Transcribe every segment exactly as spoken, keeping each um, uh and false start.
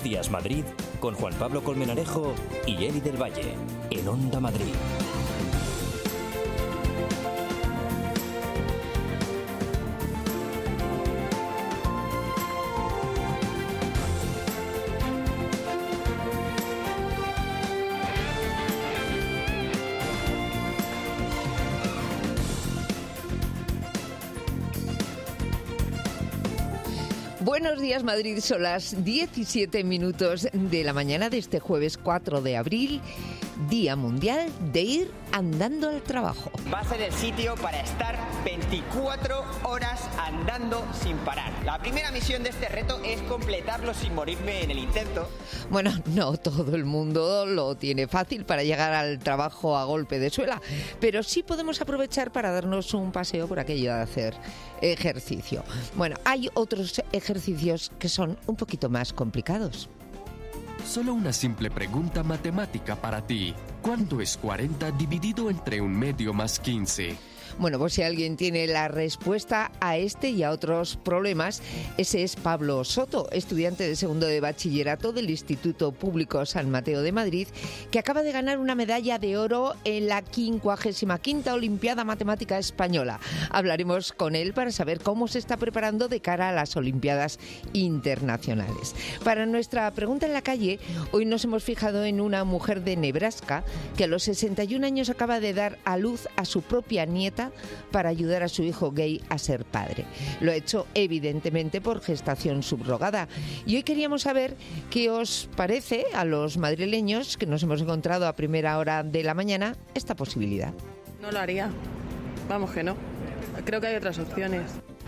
Días Madrid con Juan Pablo Colmenarejo y Eli del Valle en Onda Madrid. Buenos días, Madrid. Son las diecisiete minutos de la mañana de este jueves cuatro de abril, Día Mundial de ir andando al trabajo. Va a ser el sitio para estar veinticuatro horas andando sin parar. La primera misión de este reto es completarlo sin morirme en el intento. Bueno, no todo el mundo lo tiene fácil para llegar al trabajo a golpe de suela, pero sí podemos aprovechar para darnos un paseo por aquello de hacer ejercicio. Bueno, hay otros ejercicios que son un poquito más complicados. Solo una simple pregunta matemática para ti. ¿Cuánto es cuarenta dividido entre un medio más quince? Bueno, pues si alguien tiene la respuesta a este y a otros problemas, ese es Pablo Soto, estudiante de segundo de bachillerato del Instituto Público San Mateo de Madrid, que acaba de ganar una medalla de oro en la quincuagésima quinta Olimpiada Matemática Española. Hablaremos con él para saber cómo se está preparando de cara a las Olimpiadas Internacionales. Para nuestra pregunta en la calle, hoy nos hemos fijado en una mujer de Nebraska que a los sesenta y un años acaba de dar a luz a su propia nieta para ayudar a su hijo gay a ser padre. Lo ha hecho evidentemente por gestación subrogada. Y hoy queríamos saber qué os parece a los madrileños que nos hemos encontrado a primera hora de la mañana esta posibilidad. No lo haría. Vamos que no. Creo que hay otras opciones.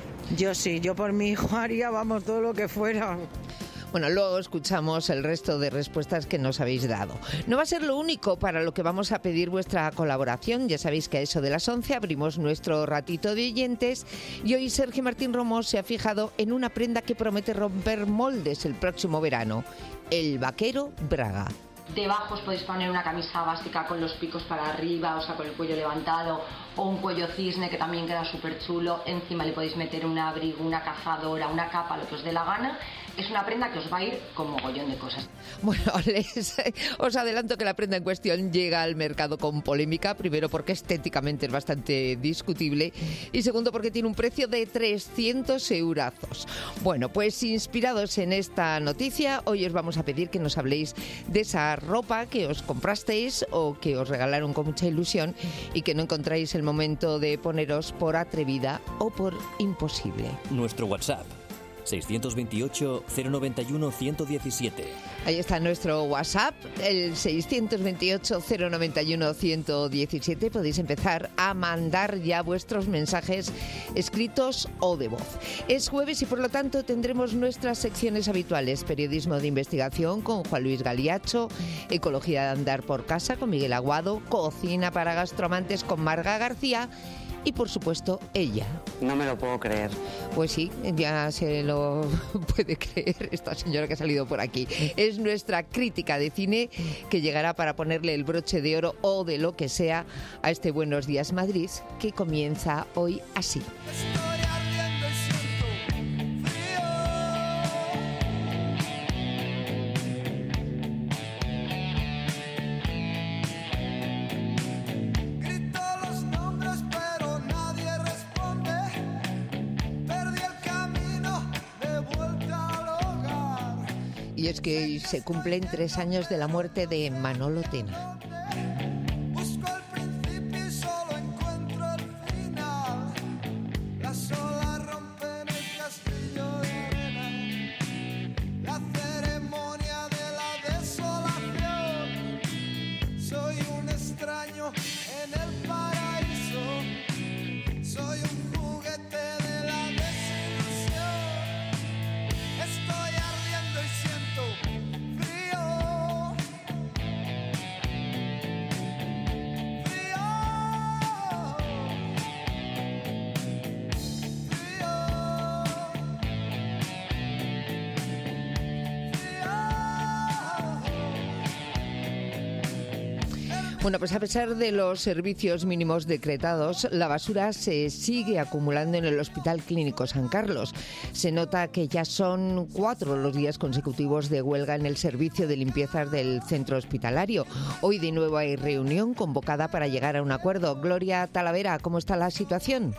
Yo sí, yo por mi hijo haría, vamos, todo lo que fuera. Bueno, luego escuchamos el resto de respuestas que nos habéis dado. No va a ser lo único para lo que vamos a pedir vuestra colaboración. Ya sabéis que a eso de las once abrimos nuestro ratito de oyentes y hoy Sergio Martín Romo se ha fijado en una prenda que promete romper moldes el próximo verano: el vaquero Braga. Debajo os podéis poner una camisa básica con los picos para arriba, o sea, con el cuello levantado, o un cuello cisne que también queda súper chulo. Encima le podéis meter un abrigo, una cazadora, una capa, lo que os dé la gana. Es una prenda que os va a ir con mogollón de cosas. Bueno, les, os adelanto que la prenda en cuestión llega al mercado con polémica. Primero porque estéticamente es bastante discutible y segundo porque tiene un precio de trescientos eurazos. Bueno, pues inspirados en esta noticia, hoy os vamos a pedir que nos habléis de esa ropa que os comprasteis o que os regalaron con mucha ilusión y que no encontráis el momento de poneros por atrevida o por imposible. Nuestro WhatsApp seiscientos veintiocho, cero noventa y uno, ciento diecisiete. Ahí está nuestro WhatsApp, el seiscientos veintiocho, cero noventa y uno, ciento diecisiete. Podéis empezar a mandar ya vuestros mensajes escritos o de voz. Es jueves y por lo tanto tendremos nuestras secciones habituales: periodismo de investigación con Juan Luis Galiacho, ecología de andar por casa con Miguel Aguado, cocina para gastroamantes con Marga García y, por supuesto, ella. No me lo puedo creer. Pues sí, ya se lo puede creer esta señora que ha salido por aquí. Es nuestra crítica de cine que llegará para ponerle el broche de oro o de lo que sea a este Buenos Días Madrid, que comienza hoy así. Y es que hoy se cumplen tres años de la muerte de Manolo Tena. Bueno, pues a pesar de los servicios mínimos decretados, la basura se sigue acumulando en el Hospital Clínico San Carlos. Se nota que ya son cuatro los días consecutivos de huelga en el servicio de limpiezas del centro hospitalario. Hoy de nuevo hay reunión convocada para llegar a un acuerdo. Gloria Talavera, ¿cómo está la situación?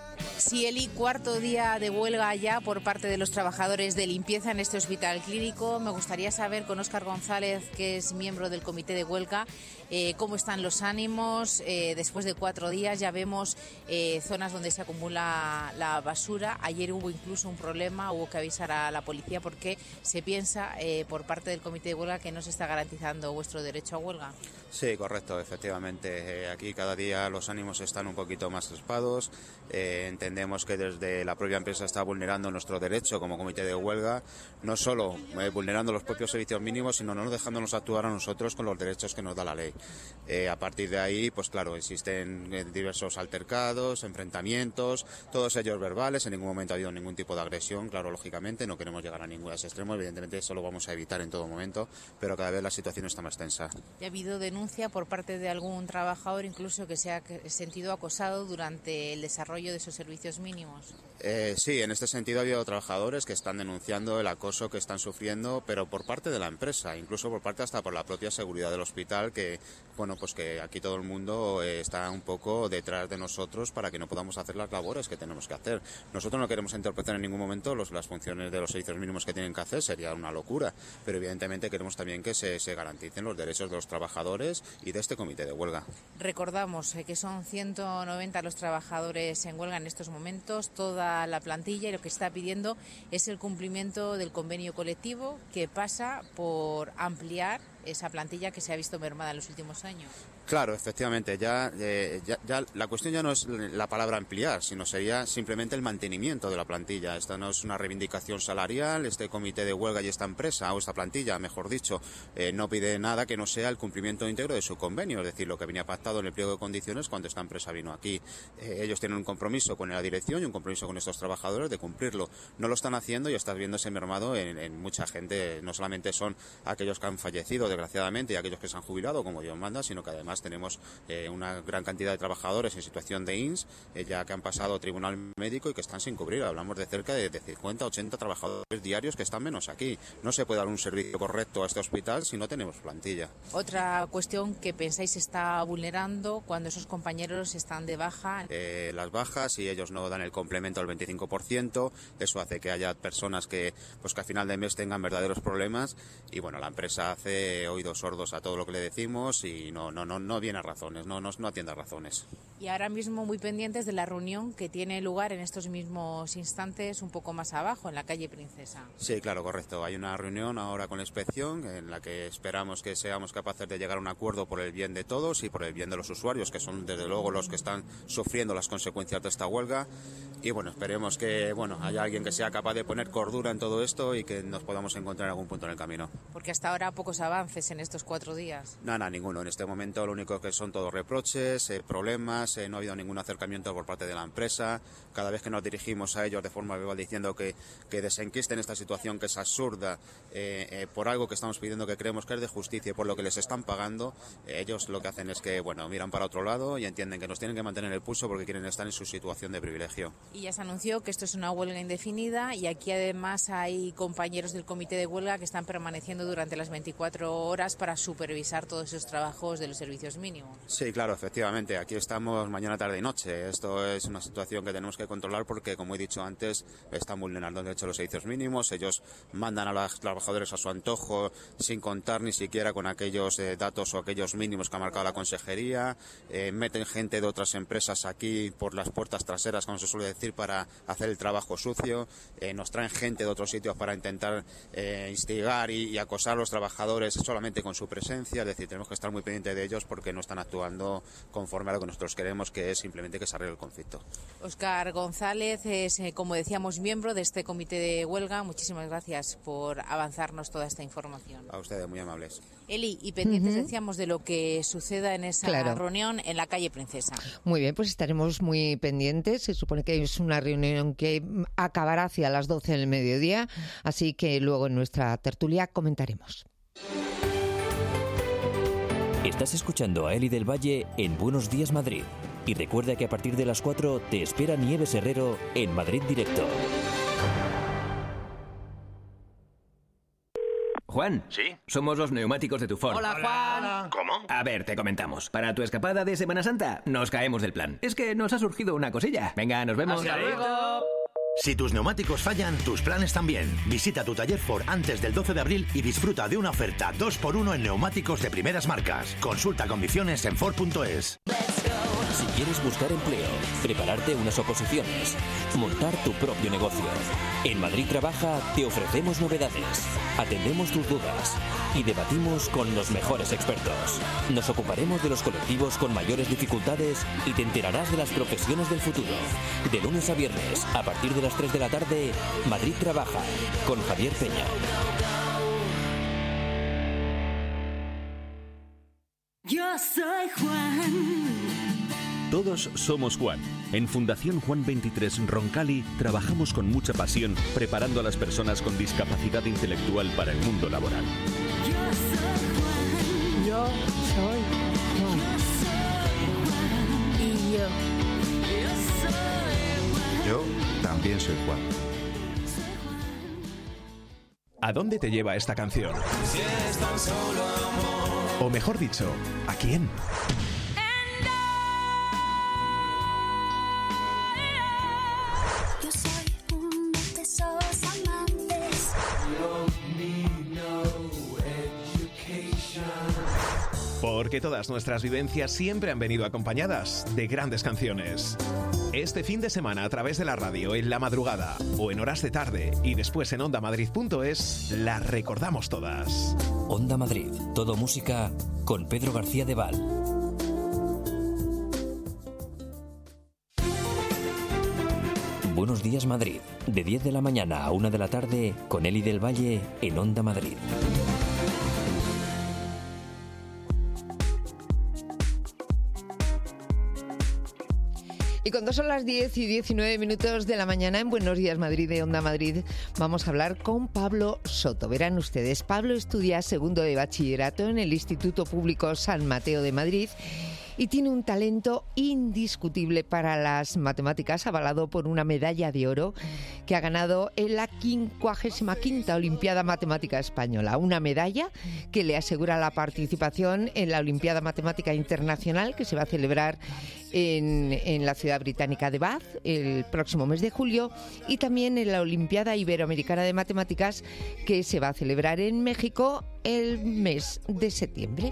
Sí, Eli, cuarto día de huelga ya por parte de los trabajadores de limpieza en este hospital clínico. Me gustaría saber con Óscar González, que es miembro del comité de huelga, eh, cómo están los ánimos. Eh, después de cuatro días ya vemos eh, zonas donde se acumula la basura. Ayer hubo incluso un problema, hubo que avisar a la policía porque se piensa eh, por parte del comité de huelga que no se está garantizando vuestro derecho a huelga. Sí, correcto, efectivamente. Eh, aquí cada día los ánimos están un poquito más crispados. Eh, entendemos que desde la propia empresa está vulnerando nuestro derecho como comité de huelga, no solo eh, vulnerando los propios servicios mínimos, sino no dejándonos actuar a nosotros con los derechos que nos da la ley. Eh, a partir de ahí, pues claro, existen eh, diversos altercados, enfrentamientos, todos ellos verbales. En ningún momento ha habido ningún tipo de agresión, claro, lógicamente, no queremos llegar a ningún extremo, evidentemente eso lo vamos a evitar en todo momento, pero cada vez la situación está más tensa. ¿Ha habido denuncia por parte de algún trabajador incluso que se ha sentido acosado durante el desarrollo de esos servicios mínimos? Eh, sí, en este sentido ha habido trabajadores que están denunciando el acoso que están sufriendo, pero por parte de la empresa, incluso por parte hasta por la propia seguridad del hospital, que bueno, pues que aquí todo el mundo eh, está un poco detrás de nosotros para que no podamos hacer las labores que tenemos que hacer. Nosotros no queremos interpretar en ningún momento los, las funciones de los servicios mínimos que tienen que hacer, sería una locura, pero evidentemente queremos también que se, se garanticen los derechos de los trabajadores y de este comité de huelga. Recordamos eh, que son ciento noventa los trabajadores en huelga en estos momentos, toda la plantilla, y lo que está pidiendo es el cumplimiento del convenio colectivo, que pasa por ampliar esa plantilla que se ha visto mermada en los últimos años. Claro, efectivamente, ya, eh, ya, ya la cuestión ya no es la palabra ampliar, sino sería simplemente el mantenimiento de la plantilla. Esta no es una reivindicación salarial, este comité de huelga y esta empresa, o esta plantilla, mejor dicho, eh, no pide nada que no sea el cumplimiento íntegro de su convenio, es decir, lo que venía pactado en el pliego de condiciones cuando esta empresa vino aquí. Eh, ellos tienen un compromiso con la dirección y un compromiso con estos trabajadores de cumplirlo. No lo están haciendo y está viéndose mermado en, en mucha gente. No solamente son aquellos que han fallecido, desgraciadamente, y aquellos que se han jubilado, como Dios manda, sino que además tenemos eh, una gran cantidad de trabajadores en situación de I N S, eh, ya que han pasado tribunal médico y que están sin cubrir. Hablamos de cerca de, de cincuenta, ochenta trabajadores diarios que están menos aquí. No se puede dar un servicio correcto a este hospital si no tenemos plantilla. Otra cuestión que pensáis se está vulnerando cuando esos compañeros están de baja. Eh, las bajas, si ellos no dan el complemento al veinticinco por ciento, eso hace que haya personas que, pues, que a final de mes tengan verdaderos problemas, y bueno, la empresa hace oídos sordos a todo lo que le decimos y no, no, no, no viene a razones, no, no, no atiende a razones. Y ahora mismo muy pendientes de la reunión que tiene lugar en estos mismos instantes un poco más abajo, en la calle Princesa. Sí, claro, correcto. Hay una reunión ahora con la inspección en la que esperamos que seamos capaces de llegar a un acuerdo por el bien de todos y por el bien de los usuarios, que son desde luego los que están sufriendo las consecuencias de esta huelga. Y bueno, esperemos que bueno haya alguien que sea capaz de poner cordura en todo esto y que nos podamos encontrar en algún punto en el camino. Porque hasta ahora pocos avances en estos cuatro días. Nada, nada, ninguno. En este momento lo único que son todos reproches, eh, problemas, eh, no ha habido ningún acercamiento por parte de la empresa. Cada vez que nos dirigimos a ellos de forma verbal diciendo que, que desenquisten esta situación que es absurda eh, eh, por algo que estamos pidiendo, que creemos que es de justicia y por lo que les están pagando, eh, ellos lo que hacen es que bueno miran para otro lado y entienden que nos tienen que mantener el pulso porque quieren estar en su situación de privilegio. Y ya se anunció que esto es una huelga indefinida y aquí además hay compañeros del comité de huelga que están permaneciendo durante las veinticuatro horas para supervisar todos esos trabajos de los servicios mínimos. Sí, claro, efectivamente. Aquí estamos mañana, tarde y noche. Esto es una situación que tenemos que controlar porque, como he dicho antes, están vulnerando el derecho a los servicios mínimos. Ellos mandan a los trabajadores a su antojo sin contar ni siquiera con aquellos eh, datos o aquellos mínimos que ha marcado la consejería. Eh, meten gente de otras empresas aquí por las puertas traseras, como se suele decir, para hacer el trabajo sucio. Eh, nos traen gente de otros sitios para intentar eh, instigar y, y acosar a los trabajadores solamente con su presencia. Es decir, tenemos que estar muy pendientes de ellos porque no están actuando conforme a lo que nosotros queremos, que es simplemente que se arregle el conflicto. Óscar González es, eh, como decíamos, miembro de este comité de huelga. Muchísimas gracias por avanzarnos toda esta información. A ustedes, muy amables. Eli, y pendientes, Uh-huh. decíamos, de lo que suceda en esa Claro. reunión en la calle Princesa. Muy bien, pues estaremos muy pendientes. Se supone que es una reunión que acabará hacia las doce del mediodía, así que luego en nuestra tertulia comentaremos. Estás escuchando a Eli del Valle en Buenos Días Madrid. Y recuerda que a partir de las cuatro te espera Nieves Herrero en Madrid Directo. Juan. ¿Sí? Somos los neumáticos de tu Ford. Hola, Juan. ¿Cómo? A ver, te comentamos. Para tu escapada de Semana Santa, nos caemos del plan. Es que nos ha surgido una cosilla. Venga, nos vemos. Hasta luego. Si tus neumáticos fallan, tus planes también. Visita tu taller Ford antes del doce de abril y disfruta de una oferta dos por uno en neumáticos de primeras marcas. Consulta condiciones en Ford punto es. Si quieres buscar empleo, prepararte unas oposiciones, montar tu propio negocio. En Madrid Trabaja te ofrecemos novedades, atendemos tus dudas y debatimos con los mejores expertos. Nos ocuparemos de los colectivos con mayores dificultades y te enterarás de las profesiones del futuro. De lunes a viernes, a partir de las tres de la tarde, Madrid Trabaja, con Javier Peña. Yo soy Juan. Todos somos Juan. En Fundación Juan veintitrés Roncali trabajamos con mucha pasión preparando a las personas con discapacidad intelectual para el mundo laboral. Yo soy Juan. Yo soy Juan. Y yo. Yo soy Juan. Yo también soy Juan. ¿A dónde te lleva esta canción? Si es tan solo amor. O mejor dicho, ¿a quién? Yo soy uno de esos amantes. Porque todas nuestras vivencias siempre han venido acompañadas de grandes canciones. Este fin de semana a través de la radio, en la madrugada o en horas de tarde y después en onda madrid punto es, las recordamos todas. Onda Madrid, todo música con Pedro García de Val. Buenos días Madrid, de diez de la mañana a una de la tarde con Eli del Valle en Onda Madrid. Y cuando son las diez y diecinueve minutos de la mañana en Buenos Días Madrid de Onda Madrid, vamos a hablar con Pablo Soto. Verán ustedes, Pablo estudia segundo de bachillerato en el Instituto Público San Mateo de Madrid y tiene un talento indiscutible para las matemáticas, avalado por una medalla de oro que ha ganado en la quincuagésima quinta Olimpiada Matemática Española. Una medalla que le asegura la participación en la Olimpiada Matemática Internacional, que se va a celebrar en, en la ciudad británica de Bath el próximo mes de julio, y también en la Olimpiada Iberoamericana de Matemáticas, que se va a celebrar en México el mes de septiembre.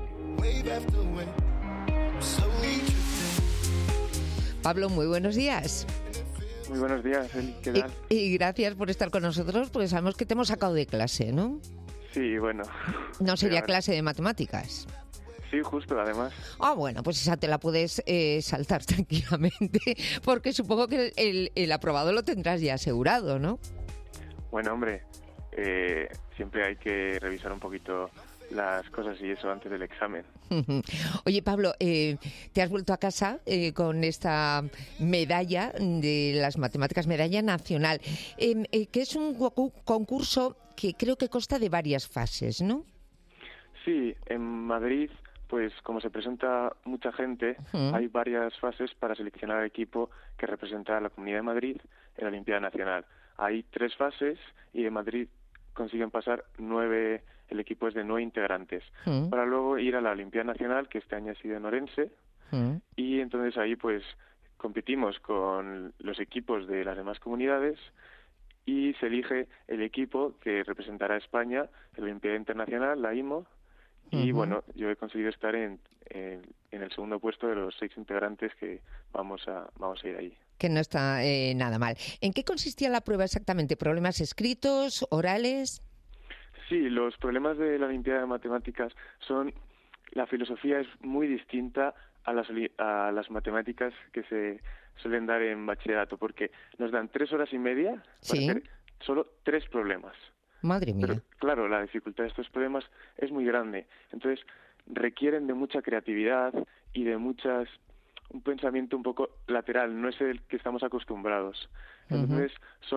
Pablo, muy buenos días. Muy buenos días, Eli. ¿Qué tal? Y, y gracias por estar con nosotros, porque sabemos que te hemos sacado de clase, ¿no? Sí, bueno. No sería Pero, clase de matemáticas. Sí, justo, además. Ah, bueno, pues esa te la puedes eh, saltar tranquilamente, porque supongo que el, el, el aprobado lo tendrás ya asegurado, ¿no? Bueno, hombre, eh, siempre hay que revisar un poquito las cosas y eso antes del examen. Oye, Pablo, eh, te has vuelto a casa eh, con esta medalla de las matemáticas, medalla nacional, eh, eh, que es un concurso que creo que consta de varias fases, ¿no? Sí, en Madrid, pues como se presenta mucha gente, uh-huh. hay varias fases para seleccionar al equipo que representa a la Comunidad de Madrid en la Olimpiada Nacional. Hay tres fases y en Madrid consiguen pasar nueve, el equipo es de nueve integrantes, mm. para luego ir a la Olimpiada Nacional, que este año ha sido en Orense, mm. y entonces ahí pues competimos con los equipos de las demás comunidades y se elige el equipo que representará a España en la Olimpiada Internacional, la I M O, y uh-huh. bueno, yo he conseguido estar en, en, en el segundo puesto de los seis integrantes que vamos a, vamos a ir ahí. Que no está eh, nada mal. ¿En qué consistía la prueba exactamente? ¿Problemas escritos, orales? Sí, los problemas de la Olimpiada de Matemáticas son... La filosofía es muy distinta a las, a las matemáticas que se suelen dar en bachillerato, porque nos dan tres horas y media para ¿Sí? hacer solo tres problemas. Madre mía. Pero, claro, la dificultad de estos problemas es muy grande. Entonces, requieren de mucha creatividad y de muchas... un pensamiento un poco lateral, no es el que estamos acostumbrados. Entonces, uh-huh. son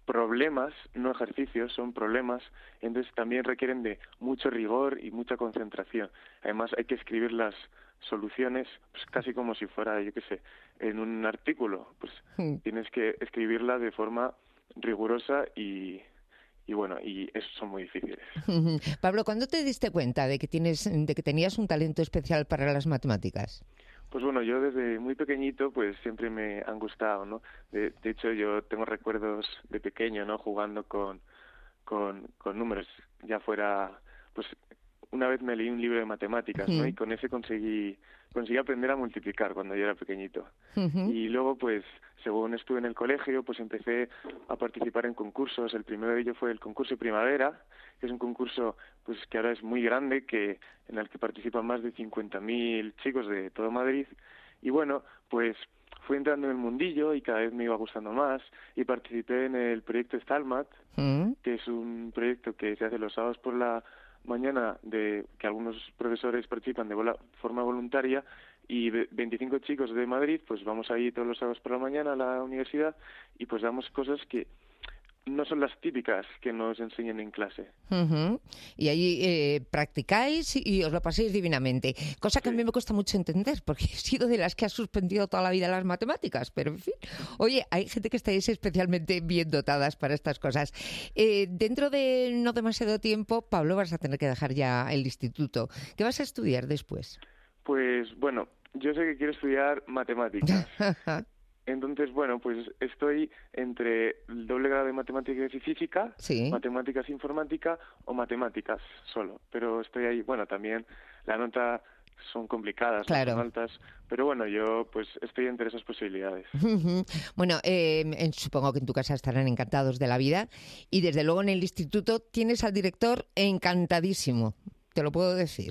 problemas, no ejercicios, son problemas, entonces también requieren de mucho rigor y mucha concentración. Además hay que escribir las soluciones pues casi como si fuera, yo qué sé, en un artículo, pues Mm. tienes que escribirla de forma rigurosa y, y bueno, y eso son muy difíciles. Pablo, ¿cuándo te diste cuenta de que tienes, de que tenías un talento especial para las matemáticas? Pues bueno, yo desde muy pequeñito pues siempre me han gustado, ¿no? De, de hecho yo tengo recuerdos de pequeño, ¿no? Jugando con, con, con números, ya fuera, pues una vez me leí un libro de matemáticas, ¿no? Mm. Y con ese conseguí, conseguí aprender a multiplicar cuando yo era pequeñito. Ujú. Y luego pues según estuve en el colegio pues empecé a participar en concursos. El primero de ellos fue el concurso Primavera, que es un concurso pues que ahora es muy grande, que en el que participan más de cincuenta mil chicos de todo Madrid. Y bueno, pues fui entrando en el mundillo y cada vez me iba gustando más y participé en el proyecto Stalmat, Mm. que es un proyecto que se hace los sábados por la mañana, de que algunos profesores participan de vola- forma voluntaria, y ve- veinticinco chicos de Madrid pues vamos ahí todos los sábados por la mañana a la universidad y pues damos cosas que no son las típicas que nos enseñan en clase. Ujú. Y ahí eh, practicáis y os lo pasáis divinamente. Cosa que a mí me cuesta mucho entender, porque he sido de las que ha suspendido toda la vida las matemáticas. Pero, en fin, oye, hay gente que estáis especialmente bien dotadas para estas cosas. Eh, dentro de no demasiado tiempo, Pablo, vas a tener que dejar ya el instituto. ¿Qué vas a estudiar después? Pues bueno, yo sé que quiero estudiar matemáticas. Entonces, bueno, pues estoy entre el doble grado de matemáticas y física, Sí. matemáticas e informática o matemáticas solo. Pero estoy ahí, bueno, también la nota son complicadas, no Claro. son altas, pero bueno, yo pues estoy entre esas posibilidades. Ujú. Bueno, eh, en- supongo que en tu casa estarán encantados de la vida y desde luego en el instituto tienes al director encantadísimo, te lo puedo decir.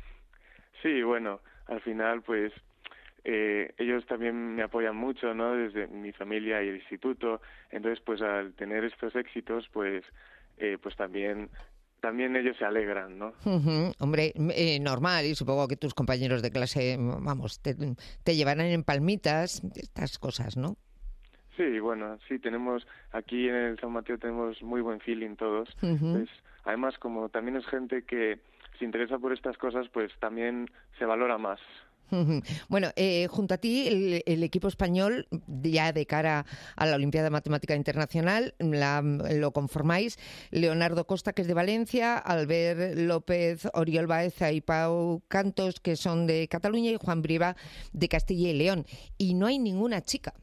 Sí, bueno, al final pues eh, ellos también me apoyan mucho, ¿no? Desde mi familia y el instituto. Entonces, pues al tener estos éxitos, pues eh, pues también también ellos se alegran, ¿no? Ujú. Hombre, eh, normal, y supongo que tus compañeros de clase, vamos, te, te llevarán en palmitas, estas cosas, ¿no? Sí, bueno, sí, tenemos, aquí en el San Mateo tenemos muy buen feeling todos. Ujú. Pues, además, como también es gente que se interesa por estas cosas, pues también se valora más. Ujú. Bueno, eh, junto a ti, el, el equipo español, ya de cara a la Olimpiada Matemática Internacional, la- lo conformáis Leonardo Costa, que es de Valencia, Albert López, Oriol Baeza y Pau Cantos, que son de Cataluña, y Juan Briva, de Castilla y León. Y no hay ninguna chica.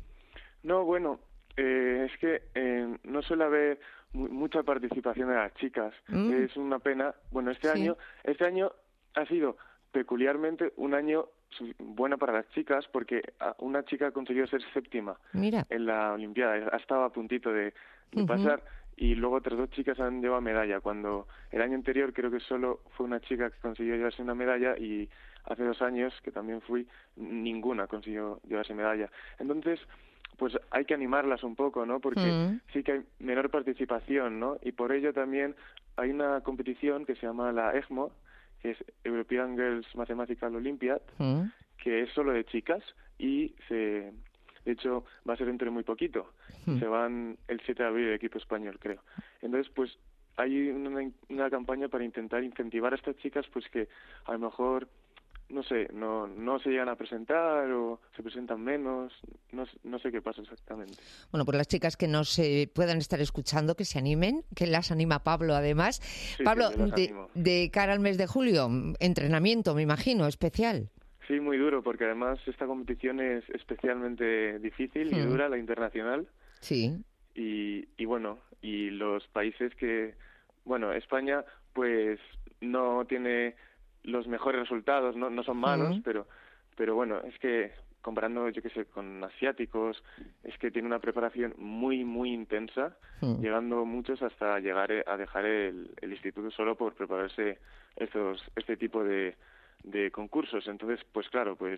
No, bueno, eh, es que eh, no suele haber mu- mucha participación de las chicas. Mm. Es una pena. Bueno, este Sí. año, este año ha sido peculiarmente un año su- bueno para las chicas, porque ah, una chica consiguió ser séptima Mira. en la Olimpiada. Ha estado a puntito de, de Ujú. pasar, y luego otras dos chicas han llevado medalla, cuando el año anterior creo que solo fue una chica que consiguió llevarse una medalla, y hace dos años, que también fui, ninguna consiguió llevarse medalla. Entonces, pues hay que animarlas un poco, ¿no? Porque Mm. sí que hay menor participación, ¿no? Y por ello también hay una competición que se llama la EGMO, que es European Girls Mathematical Olympiad, Mm. que es solo de chicas, y se, de hecho va a ser dentro de muy poquito. Mm. Se van el siete de abril el equipo español, creo. Entonces, pues hay una, una campaña para intentar incentivar a estas chicas, pues que a lo mejor, no sé, no no se llegan a presentar o se presentan menos, no, no sé qué pasa exactamente. Bueno, pues las chicas que nos eh, puedan estar escuchando, que se animen, que las anima Pablo además. Sí, Pablo, sí, yo las de, animo. de cara al mes de julio, entrenamiento, me imagino, especial. Sí, muy duro, porque además esta competición es especialmente difícil y Hmm. dura, la internacional. Sí. Y, y bueno, y los países que, bueno, España pues no tiene los mejores resultados, no, no son malos, Mm. pero pero bueno, es que comparando, yo qué sé, con asiáticos, es que tiene una preparación muy, muy intensa, Mm. llegando muchos hasta llegar eh, a dejar el, el instituto solo por prepararse estos este tipo de, de concursos. Entonces, pues claro, pues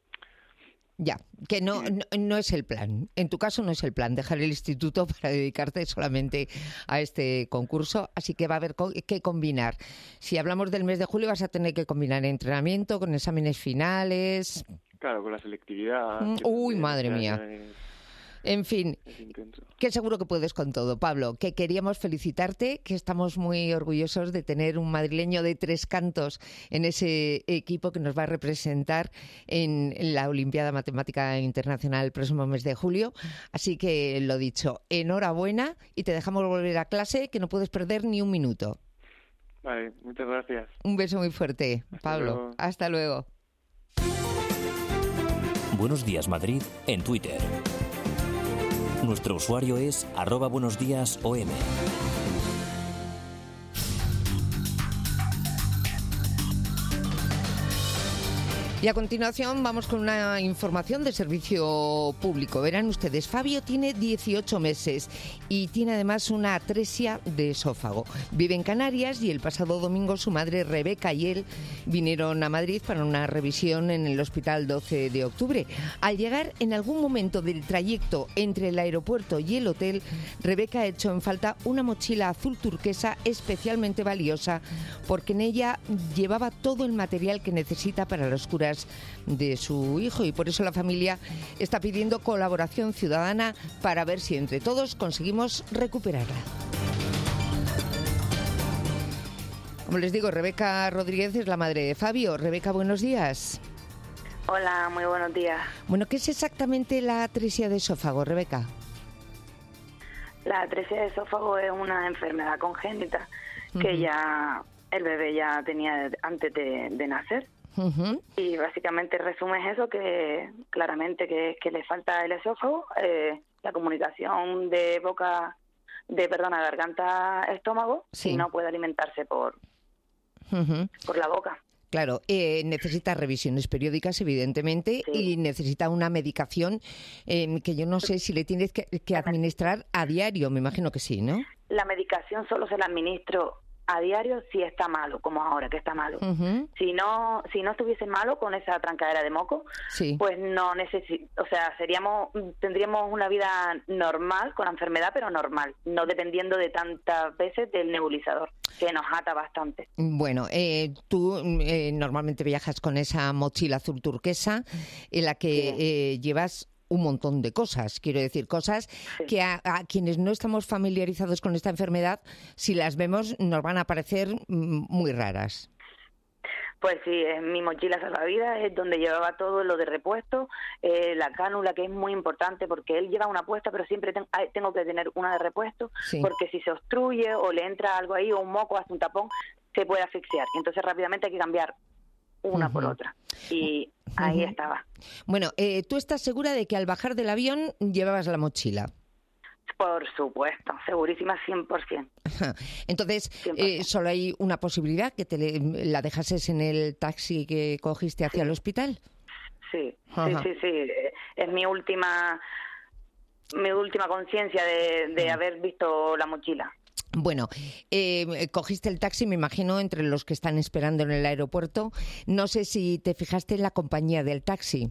Ya, que no, no, no es el plan. En tu caso no es el plan dejar el instituto para dedicarte solamente a este concurso, así que va a haber co- que combinar. Si hablamos del mes de julio vas a tener que combinar entrenamiento con exámenes finales. claro, con la selectividad. Mm, que uy, también madre este mía. año es- En fin, es intenso. que seguro que puedes con todo, Pablo, que queríamos felicitarte, que estamos muy orgullosos de tener un madrileño de tres cantos en ese equipo que nos va a representar en la Olimpiada Matemática Internacional el próximo mes de julio. Así que, lo dicho, enhorabuena y te dejamos volver a clase, que no puedes perder ni un minuto. Vale, muchas gracias. Un beso muy fuerte, Hasta Pablo. luego. Hasta luego. Buenos Días Madrid en Twitter. Nuestro usuario es arroba buenos días O M. Y a continuación vamos con una información de servicio público. Verán ustedes, Fabio tiene dieciocho meses y tiene además una atresia de esófago. Vive en Canarias y el pasado domingo su madre Rebeca y él vinieron a Madrid para una revisión en el Hospital doce de octubre. Al llegar en algún momento del trayecto entre el aeropuerto y el hotel, Rebeca ha hecho en falta una mochila azul turquesa especialmente valiosa porque en ella llevaba todo el material que necesita para las curas de su hijo y por eso la familia está pidiendo colaboración ciudadana para ver si entre todos conseguimos recuperarla. Como les digo, Rebeca Rodríguez es la madre de Fabio. Rebeca, buenos días. Hola, muy buenos días. Bueno, ¿qué es exactamente la atresia de esófago, Rebeca? La atresia de esófago es una enfermedad congénita que Ujú. ya el bebé ya tenía antes de, de nacer. Uh-huh. Y básicamente resume eso, que claramente que, que le falta el esófago, eh, la comunicación de boca, de perdona, garganta, estómago, Sí. y no puede alimentarse por, Uh-huh. por la boca. Claro, eh, necesita revisiones periódicas, evidentemente, y necesita una medicación eh, que yo no sé si le tienes que, que administrar a diario, me imagino que sí, ¿no? La medicación solo se la administro a diario si está malo, como ahora que está malo. Ujú. Si no, si no estuviese malo con esa trancadera de moco, Sí. pues no necesi- o sea, seríamos, tendríamos una vida normal con la enfermedad, pero normal, no dependiendo de tantas veces del nebulizador, que nos ata bastante. Bueno, eh, tú eh, normalmente viajas con esa mochila azul turquesa en la que eh, llevas un montón de cosas, quiero decir, cosas que a, a quienes no estamos familiarizados con esta enfermedad, si las vemos nos van a parecer mm, muy raras. Pues sí, es mi mochila salvavidas, es donde llevaba todo lo de repuesto, eh, la cánula, que es muy importante porque él lleva una puesta, pero siempre ten- ay, tengo que tener una de repuesto, Sí. porque si se obstruye o le entra algo ahí o un moco, hace un tapón, se puede asfixiar. Y entonces rápidamente hay que cambiar una por Ujú. otra. Y ahí Ujú. estaba. Bueno, eh, ¿tú estás segura de que al bajar del avión llevabas la mochila? Por supuesto, segurísima cien por ciento. Entonces, eh, solo hay una posibilidad, que te le- la dejases en el taxi que cogiste hacia el hospital. Sí, sí, Ajá. sí, sí. eh, Es mi última, mi última conciencia de, de haber visto la mochila. Bueno, eh, cogiste el taxi, me imagino, entre los que están esperando en el aeropuerto. No sé si te fijaste en la compañía del taxi.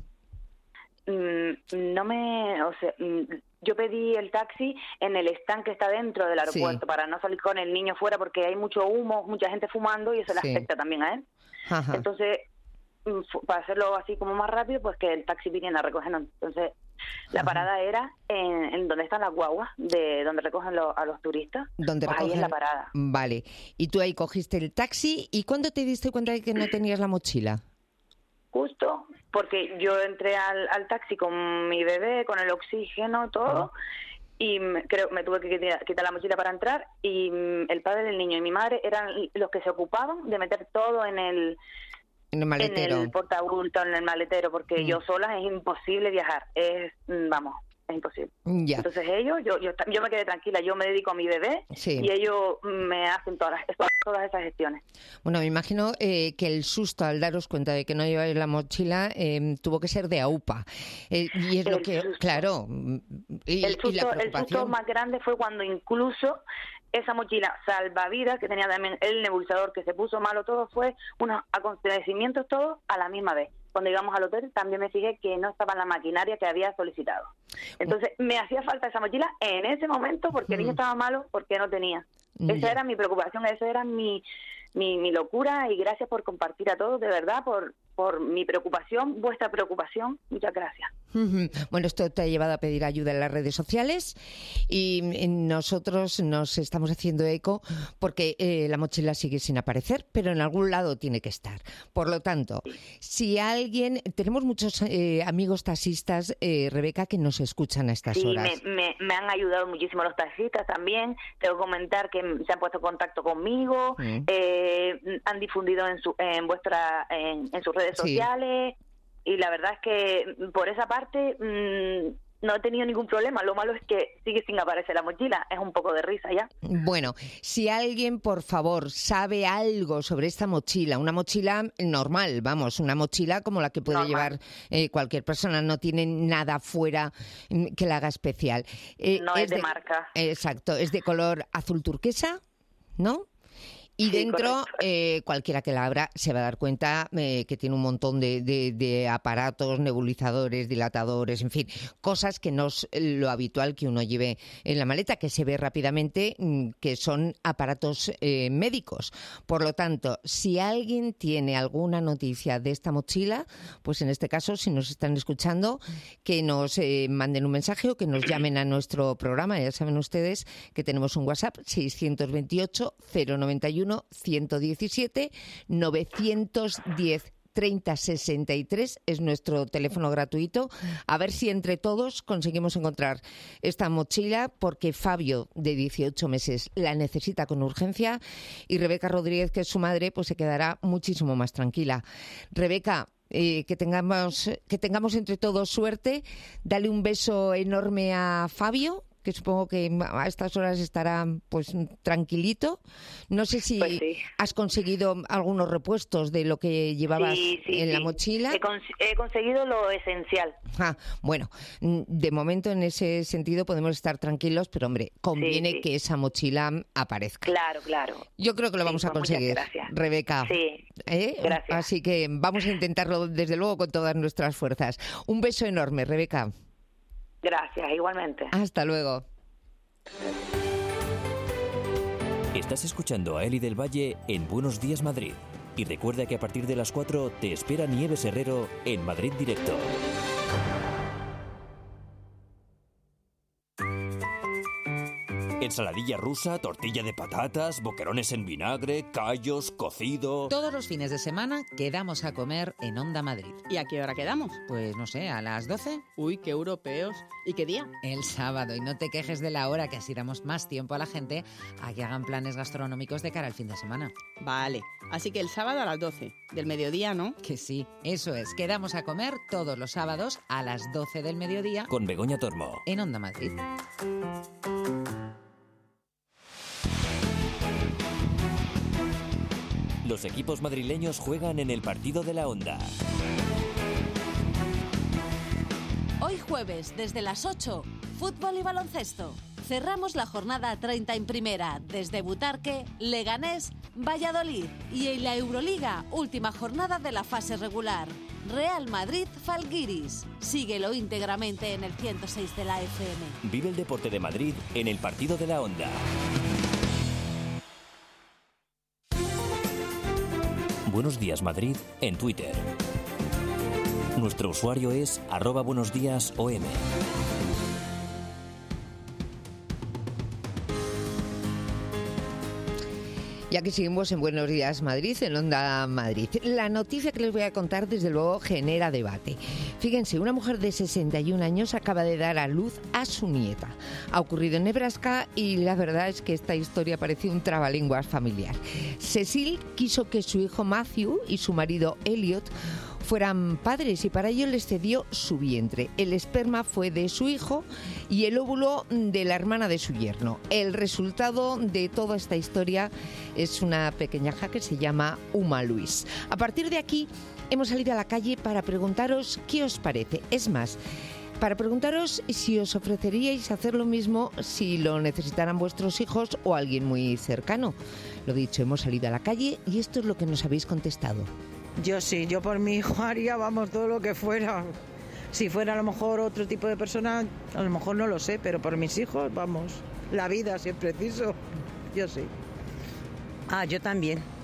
Mm, no me, o sea, mm, yo pedí el taxi en el stand que está dentro del aeropuerto Sí. para no salir con el niño fuera porque hay mucho humo, mucha gente fumando y eso le Sí. afecta también a él. Ajá. Entonces, mm, fu- para hacerlo así como más rápido, pues que el taxi viniera a recogernos. Entonces, la parada era en, en donde están las guaguas, de donde recogen lo- a los turistas. Donde Pues ahí es recogen- la parada. Vale. Y tú ahí cogiste el taxi. ¿Y cuándo te diste cuenta de que no tenías la mochila? Justo, porque yo entré al, al taxi con mi bebé, con el oxígeno, todo, y me, creo me tuve que quitar, quitar la mochila para entrar, y mm, el padre del niño y mi madre eran los que se ocupaban de meter todo en el En el maletero. en el portabulto, en el maletero, porque Mm. yo sola es imposible viajar, es, mm, vamos, es imposible. Ya. Entonces ellos, yo, yo yo me quedé tranquila, yo me dedico a mi bebé, Sí. y ellos me hacen todas, las- todas esas gestiones. Bueno, me imagino eh, que el susto al daros cuenta de que no lleváis la mochila eh, tuvo que ser de aupa. Eh, y es lo El que, susto. claro, y, el, y la susto, el susto preocupación. más grande fue cuando incluso esa mochila salvavidas que tenía también el nebulizador que se puso malo, todo fue unos acontecimientos todos a la misma vez. Cuando llegamos al hotel también me fijé que no estaba la maquinaria que había solicitado. Entonces me hacía falta esa mochila en ese momento porque el niño estaba malo, porque no tenía. Esa Ya. era mi preocupación, esa era mi, mi, mi locura, y gracias por compartir a todos, de verdad, por por mi preocupación, vuestra preocupación. Muchas gracias. Bueno, esto te ha llevado a pedir ayuda en las redes sociales y nosotros nos estamos haciendo eco porque eh, la mochila sigue sin aparecer, pero en algún lado tiene que estar. Por lo tanto, si alguien... Tenemos muchos eh, amigos taxistas, eh, Rebeca, que nos escuchan a estas Sí, horas. me, me, me han ayudado muchísimo los taxistas también. Tengo que comentar que se han puesto en contacto conmigo, Mm. eh, han difundido en, su, en, vuestra, en, en sus redes Sí. sociales y la verdad es que por esa parte mmm, no he tenido ningún problema. Lo malo es que sigue sin aparecer la mochila. Es un poco de risa ya. Bueno, si alguien, por favor, sabe algo sobre esta mochila, una mochila normal, vamos, una mochila como la que puede Normal. llevar eh, cualquier persona, no tiene nada fuera mm, que la haga especial. Eh, No es de marca. Exacto, es de color azul turquesa, ¿no? Y Sí, dentro, correcto. eh, cualquiera que la abra se va a dar cuenta eh, que tiene un montón de, de- de aparatos, nebulizadores, dilatadores, en fin, cosas que no es lo habitual que uno lleve en la maleta, que se ve rápidamente mm, que son aparatos eh, médicos. Por lo tanto, si alguien tiene alguna noticia de esta mochila, pues en este caso, si nos están escuchando, que nos eh, manden un mensaje o que nos llamen a nuestro programa. Ya saben ustedes que tenemos un WhatsApp seiscientos veintiocho cero noventa y uno ciento diecisiete novecientos diez treinta sesenta y tres es nuestro teléfono gratuito. A ver si entre todos conseguimos encontrar esta mochila, porque Fabio, de dieciocho meses, la necesita con urgencia y Rebeca Rodríguez, que es su madre, pues se quedará muchísimo más tranquila. Rebeca, eh, que tengamos que tengamos entre todos suerte. Dale un beso enorme a Fabio, que supongo que a estas horas estará pues tranquilito. No sé si Pues sí. has conseguido algunos repuestos de lo que llevabas Sí, sí, en la sí. mochila. He, cons- he conseguido lo esencial. Ah, bueno, mm, de momento en ese sentido podemos estar tranquilos, pero hombre, conviene Sí, sí. que esa mochila aparezca. Claro, claro. Yo creo que lo Sí, vamos a pues muchas conseguir, gracias. Rebeca. Sí, ¿Eh? gracias. Así que vamos a intentarlo desde luego con todas nuestras fuerzas. Un beso enorme, Rebeca. Gracias, igualmente. Hasta luego. Estás escuchando a Eli del Valle en Buenos Días Madrid. Y recuerda que a partir de las cuatro te espera Nieves Herrero en Madrid Directo. Ensaladilla rusa, tortilla de patatas, boquerones en vinagre, callos, cocido... Todos los fines de semana quedamos a comer en Onda Madrid. ¿Y a qué hora quedamos? Pues no sé, a las doce. Uy, qué europeos. ¿Y qué día? El sábado. Y no te quejes de la hora, que así damos más tiempo a la gente a que hagan planes gastronómicos de cara al fin de semana. Vale, así que el sábado a las doce. Del mediodía, ¿no? Que sí, eso es. Quedamos a comer todos los sábados a las doce del mediodía Con Begoña Tormo. en Onda Madrid. Los equipos madrileños juegan en el partido de la Onda. Hoy jueves, desde las ocho, fútbol y baloncesto. Cerramos la jornada treinta en primera, desde Butarque, Leganés, Valladolid. Y en la Euroliga, última jornada de la fase regular. Real Madrid-Falguiris. Síguelo íntegramente en el ciento seis de la F M. Vive el deporte de Madrid en el partido de la Onda. Buenos días Madrid en Twitter. Nuestro usuario es arroba buenos días O M. Ya que seguimos en Buenos Días Madrid, en Onda Madrid. La noticia que les voy a contar, desde luego, genera debate. Fíjense, una mujer de sesenta y un años acaba de dar a luz a su nieta. Ha ocurrido en Nebraska y la verdad es que esta historia parece un trabalenguas familiar. Cecil quiso que su hijo Matthew y su marido Elliot fueran padres y para ello les cedió su vientre. El esperma fue de su hijo y el óvulo de la hermana de su yerno. El resultado de toda esta historia es una pequeñaja que se llama Uma Luis. A partir de aquí hemos salido a la calle para preguntaros qué os parece. Es más, para preguntaros si os ofreceríais hacer lo mismo si lo necesitaran vuestros hijos o alguien muy cercano. Lo dicho, hemos salido a la calle y esto es lo que nos habéis contestado. Yo sí, yo por mi hijo haría, vamos, todo lo que fuera. Si fuera a lo mejor otro tipo de persona, a lo mejor no lo sé, pero por mis hijos, vamos, la vida si es preciso, yo sí. Ah, yo también,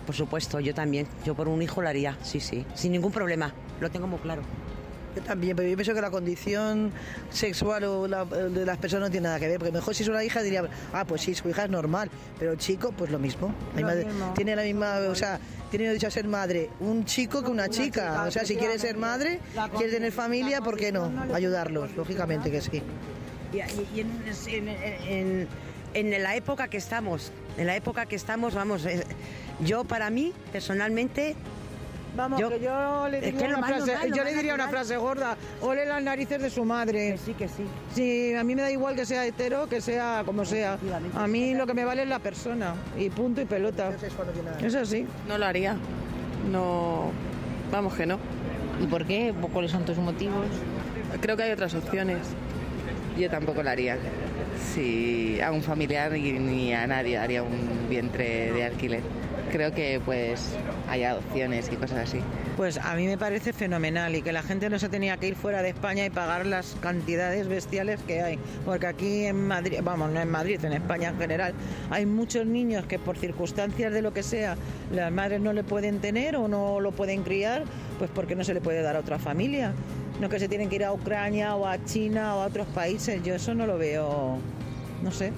por supuesto, yo también. Yo por un hijo lo haría, sí, sí. Sin ningún problema, lo tengo muy claro. Yo también, pero yo pienso que la condición sexual o la, de las personas no tiene nada que ver, porque mejor si es una hija diría, ah, pues sí, su hija es normal, pero el chico, pues lo mismo. La misma, mismo. Tiene la misma, o sea, tiene derecho a ser madre un chico que una, una chica. chica. O sea, si quiere ser madre, quiere tener familia, ¿por qué no? Ayudarlos, lógicamente que sí. Y, y en, en, en, en la época que estamos, en la época que estamos, vamos, eh, yo para mí, personalmente... Vamos, yo, que yo le diría, una, frase, normal, yo le diría una frase gorda, ole las narices de su madre. Que sí, que sí. Sí, a mí me da igual que sea hetero, que sea como sea. A mí lo que me vale es la persona, y punto y pelota. Eso sí. No lo haría. No, vamos que no. ¿Y por qué? ¿Cuáles son tus motivos? Creo que hay otras opciones. Yo tampoco lo haría. Si a un familiar ni, ni a nadie haría un vientre de alquiler. Creo que pues hay adopciones y cosas así. Pues a mí me parece fenomenal y que la gente no se tenía que ir fuera de España y pagar las cantidades bestiales que hay. Porque aquí en Madrid, vamos, no en Madrid, en España en general, hay muchos niños que por circunstancias de lo que sea, las madres no le pueden tener o no lo pueden criar, pues porque no se le puede dar a otra familia. No que se tienen que ir a Ucrania o a China o a otros países. Yo eso no lo veo, no sé.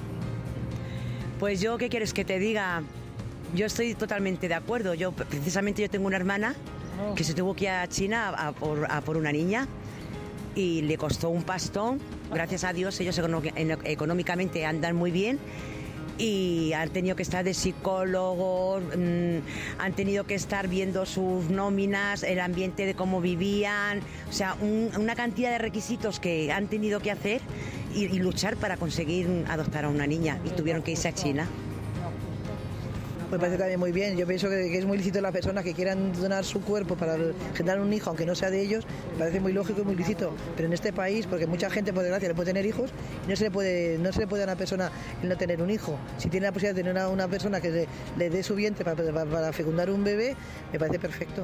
Pues yo, ¿qué quieres que te diga? Yo estoy totalmente de acuerdo. Yo precisamente yo tengo una hermana oh. que se tuvo que ir a China a, a, por, a por una niña y le costó un pastón. Gracias a Dios ellos económicamente andan muy bien y han tenido que estar de psicólogos, mmm, han tenido que estar viendo sus nóminas, el ambiente de cómo vivían, o sea, un, una cantidad de requisitos que han tenido que hacer y, y luchar para conseguir adoptar a una niña y tuvieron que irse a China. Me parece también muy bien. Yo pienso que, que es muy lícito las personas que quieran donar su cuerpo para generar un hijo, aunque no sea de ellos, me parece muy lógico y muy lícito. Pero en este país, porque mucha gente, por desgracia, le puede tener hijos y no se le puede, no se le puede a una persona el no tener un hijo. Si tiene la posibilidad de tener una, una persona que le, le dé su vientre para, para, para fecundar un bebé, me parece perfecto.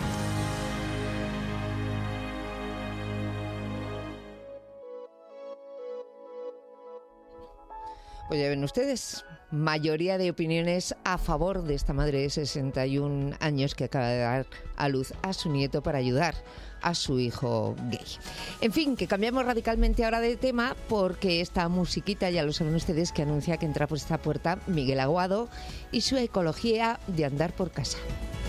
Pues ya ven ustedes, mayoría de opiniones a favor de esta madre de sesenta y un años que acaba de dar a luz a su nieto para ayudar a su hijo gay. En fin, que cambiamos radicalmente ahora de tema porque esta musiquita, ya lo saben ustedes, que anuncia que entra por esta puerta Miguel Aguado y su ecología de andar por casa.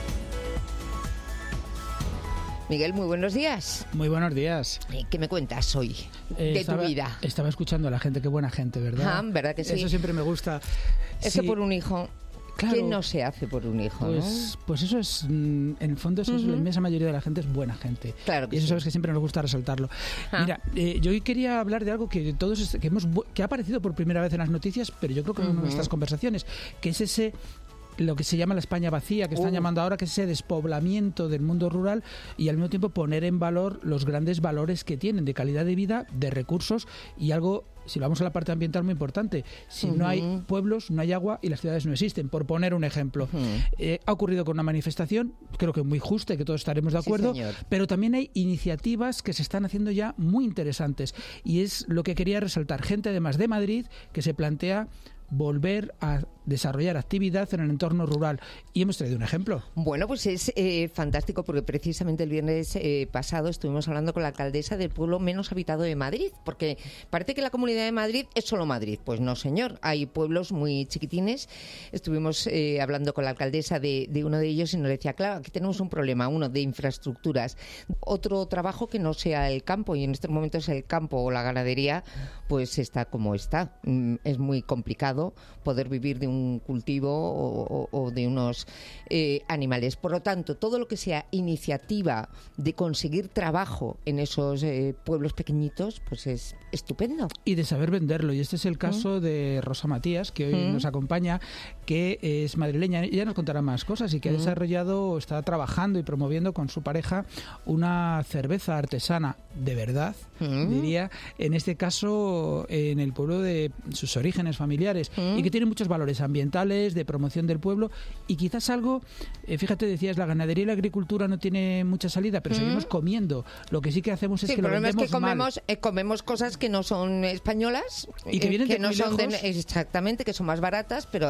Miguel, muy buenos días. Muy buenos días. ¿Qué me cuentas hoy eh, de estaba, tu vida? Estaba escuchando a la gente, qué buena gente, ¿verdad? Ah, ¿verdad que sí? Eso siempre me gusta. Eso sí. por un hijo. Claro, ¿qué no se hace por un hijo? Pues, ¿no? pues eso es, en el fondo, eso uh-huh. es, la inmensa mayoría de la gente es buena gente. Claro que y eso sí. sabes que siempre nos gusta resaltarlo. Ah. Mira, eh, yo hoy quería hablar de algo que todos que hemos que ha aparecido por primera vez en las noticias, pero yo creo que uh-huh. en nuestras conversaciones, que es ese lo que se llama la España vacía, que están uh. llamando ahora, que es ese despoblamiento del mundo rural y al mismo tiempo poner en valor los grandes valores que tienen de calidad de vida, de recursos y algo, si vamos a la parte ambiental, muy importante. Si uh-huh. no hay pueblos, no hay agua y las ciudades no existen, por poner un ejemplo. Uh-huh. Eh, ha ocurrido con una manifestación, creo que muy justa y que todos estaremos de acuerdo, sí, pero también hay iniciativas que se están haciendo ya muy interesantes y es lo que quería resaltar. Gente además de Madrid que se plantea volver a desarrollar actividad en el entorno rural. Y hemos traído un ejemplo. Bueno, pues es eh, fantástico porque precisamente el viernes eh, pasado estuvimos hablando con la alcaldesa del pueblo menos habitado de Madrid, porque parece que la Comunidad de Madrid es solo Madrid. Pues no, señor. Hay pueblos muy chiquitines. Estuvimos eh, hablando con la alcaldesa de, de uno de ellos y nos decía, claro, aquí tenemos un problema, uno de infraestructuras. Otro trabajo que no sea el campo, y en estos momentos el campo o la ganadería, pues está como está. Es muy complicado poder vivir de un cultivo o, o, o de unos eh, animales. Por lo tanto, todo lo que sea iniciativa de conseguir trabajo en esos eh, pueblos pequeñitos, pues es estupendo. Y de saber venderlo. Y este es el caso ¿Mm? de Rosa Matías, que hoy ¿Mm? nos acompaña, que es madrileña. Ella nos contará más cosas y que ¿Mm? ha desarrollado, está trabajando y promoviendo con su pareja una cerveza artesana de verdad, ¿Mm? diría, en este caso en el pueblo de sus orígenes familiares. ¿Mm? Y que tiene muchos valores ambientales, de promoción del pueblo y quizás algo, eh, fíjate, decías, la ganadería y la agricultura no tiene mucha salida, pero ¿Mm? seguimos comiendo. Lo que sí que hacemos es sí, que lo vendemos es que comemos, mal. Eh, comemos cosas que no son españolas y que vienen eh, que de no muy son lejos. De, exactamente, que son más baratas, pero además baratas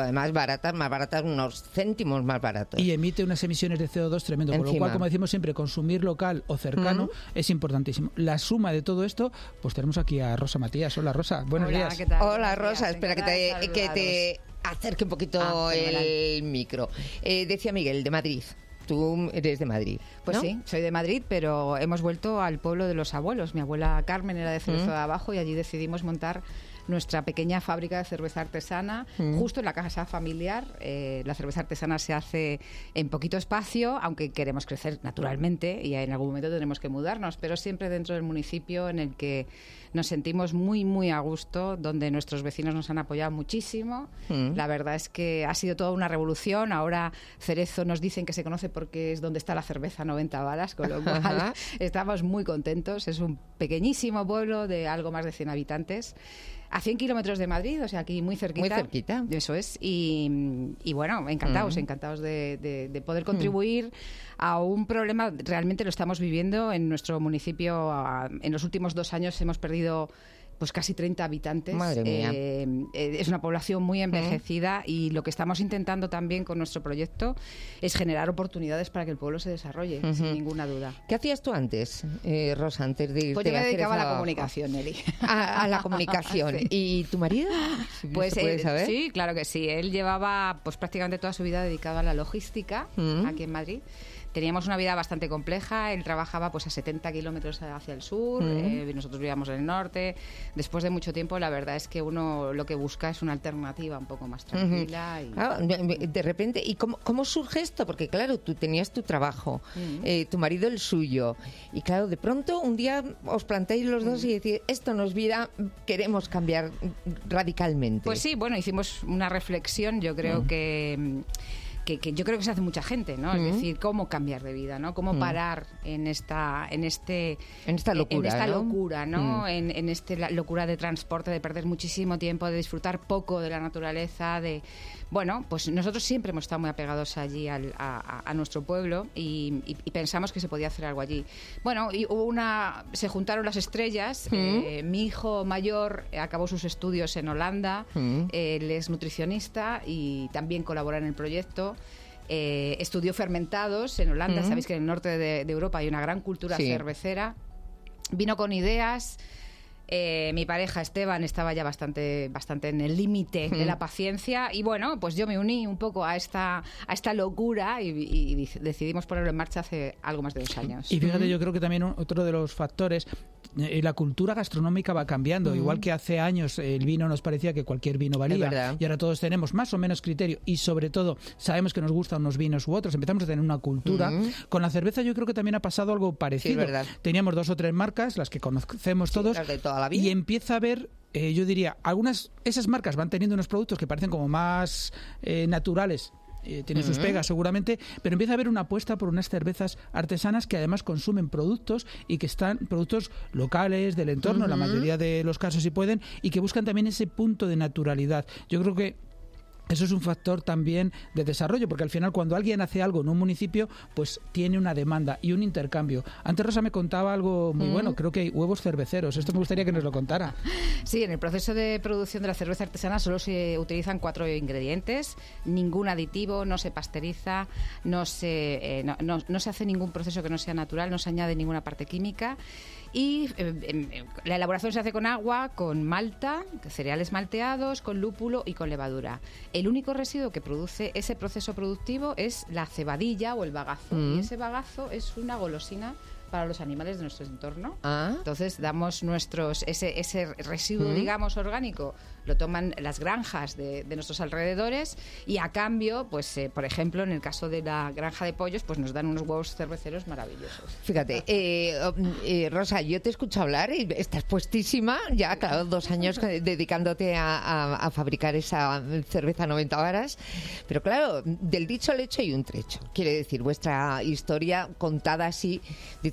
baratas, más baratas, unos céntimos más baratos. Y emite unas emisiones de C O dos tremendo, con lo Encima. cual, como decimos siempre, consumir local o cercano Mm. es importantísimo. La suma de todo esto, pues tenemos aquí a Rosa Matías. Hola, Rosa, buenos Hola, días. ¿qué tal? Hola, Rosa, espera que te, que te acerque un poquito Ah, fenomenal. el micro. Eh, decía Miguel, de Madrid. Tú eres de Madrid, Pues ¿no? sí, soy de Madrid, pero hemos vuelto al pueblo de los abuelos. Mi abuela Carmen era de Cerezo Mm. de Abajo y allí decidimos montar nuestra pequeña fábrica de cerveza artesana Mm. justo en la casa familiar. Eh, la cerveza artesana se hace en poquito espacio, aunque queremos crecer naturalmente y en algún momento tendremos que mudarnos, pero siempre dentro del municipio en el que nos sentimos muy, muy a gusto, donde nuestros vecinos nos han apoyado muchísimo. Mm. La verdad es que ha sido toda una revolución. Ahora Cerezo nos dicen que se conoce porque es donde está la cerveza noventa varas, con lo cual Ajá. estamos muy contentos. Es un pequeñísimo pueblo de algo más de cien habitantes. A cien kilómetros de Madrid, o sea, aquí muy cerquita. Muy cerquita. Eso es. Y, y bueno, encantados, Mm. encantados de, de- de poder contribuir a un problema. Realmente lo estamos viviendo en nuestro municipio. a- En los últimos dos años hemos perdido pues casi treinta habitantes. Madre mía. Eh, eh, es una población muy envejecida y lo que estamos intentando también con nuestro proyecto es generar oportunidades para que el pueblo se desarrolle, Ujú. sin ninguna duda. ¿Qué hacías tú antes, eh, Rosa, antes de irte Pues yo me a hacer dedicaba a la esa- comunicación, Eli. A, a la comunicación. Sí. ¿Y tu marido? Si Pues se puede eh, saber. sí, claro que sí. Él llevaba pues prácticamente toda su vida dedicado a la logística Mm. aquí en Madrid. Teníamos una vida bastante compleja. Él trabajaba pues a setenta kilómetros hacia el sur, Mm. eh, nosotros vivíamos en el norte. Después de mucho tiempo, la verdad es que uno lo que busca es una alternativa un poco más tranquila. y- Claro, de de repente, ¿y cómo, cómo surge esto? Porque claro, tú tenías tu trabajo, Mm. eh, tu marido el suyo, y claro, de pronto un día os planteáis los dos Mm. y decís, esto no es vida, queremos cambiar radicalmente. Pues sí, bueno, hicimos una reflexión, yo creo Mm. que, mm, que, que yo creo que se hace mucha gente, ¿no? Es Mm. decir, cómo cambiar de vida, ¿no? Cómo Mm. parar en esta, en este, En esta locura, en esta ¿no? locura, ¿no? Mm. En, en esta la- locura de transporte, de perder muchísimo tiempo, de disfrutar poco de la naturaleza, de bueno, pues nosotros siempre hemos estado muy apegados allí al- a, a- a nuestro pueblo y, y- y pensamos que se podía hacer algo allí. Bueno, y hubo una, se juntaron las estrellas. Mm. eh, mi hijo mayor acabó sus estudios en Holanda. Mm. Él es nutricionista y también colabora en el proyecto. Eh, estudió fermentados en Holanda. Mm. Sabéis que en el norte de, de Europa hay una gran cultura Sí. cervecera. Vino con ideas. Eh, mi pareja Esteban estaba ya bastante, bastante en el límite de Mm. la paciencia y bueno, pues yo me uní un poco a esta, a esta locura y, y- y decidimos ponerlo en marcha hace algo más de dos años. Y fíjate, yo creo que también un- otro de los factores, eh, la cultura gastronómica va cambiando. Mm. Igual que hace años el vino nos parecía que cualquier vino valía, verdad. y ahora todos tenemos más o menos criterio y sobre todo sabemos que nos gustan unos vinos u otros, empezamos a tener una cultura. Mm. Con la cerveza yo creo que también ha pasado algo parecido. verdad. Teníamos dos o tres marcas, las que conocemos todos, las de toda la vida. y empieza a haber, eh, yo diría, algunas, esas marcas van teniendo unos productos que parecen como más eh, naturales. Eh, tienen sus Ujú. pegas seguramente, pero empieza a haber una apuesta por unas cervezas artesanas que además consumen productos y que están productos locales del entorno, en la Ujú. mayoría de los casos si pueden, y que buscan también ese punto de naturalidad. Yo creo que eso es un factor también de desarrollo, porque al final cuando alguien hace algo en un municipio, pues tiene una demanda y un intercambio. Antes Rosa me contaba algo muy Mm. bueno, creo que hay huevos cerveceros. Esto me gustaría que nos lo contara. Sí, en el proceso de producción de la cerveza artesana solo se utilizan cuatro ingredientes, ningún aditivo, no se pasteriza, no se, eh, no, no- no se hace ningún proceso que no sea natural, no se añade ninguna parte química. Y eh, em, em, la elaboración se hace con agua, con malta, cereales malteados, con lúpulo y con levadura. El único residuo que produce ese proceso productivo es la cebadilla o el bagazo. Mm. Y ese bagazo es una golosina para los animales de nuestro entorno. Ah. Entonces damos nuestros ese, ese residuo, Mm. digamos, orgánico, lo toman las granjas de, de nuestros alrededores y a cambio, pues eh, por ejemplo, en el caso de la granja de pollos, pues nos dan unos huevos cerveceros maravillosos. Fíjate, eh, eh, Rosa, yo te escucho hablar y estás puestísima, ya claro, dos años dedicándote a, a- a fabricar esa cerveza noventa varas, pero claro, del dicho al hecho hay un trecho. Quiere decir, vuestra historia contada así, dices,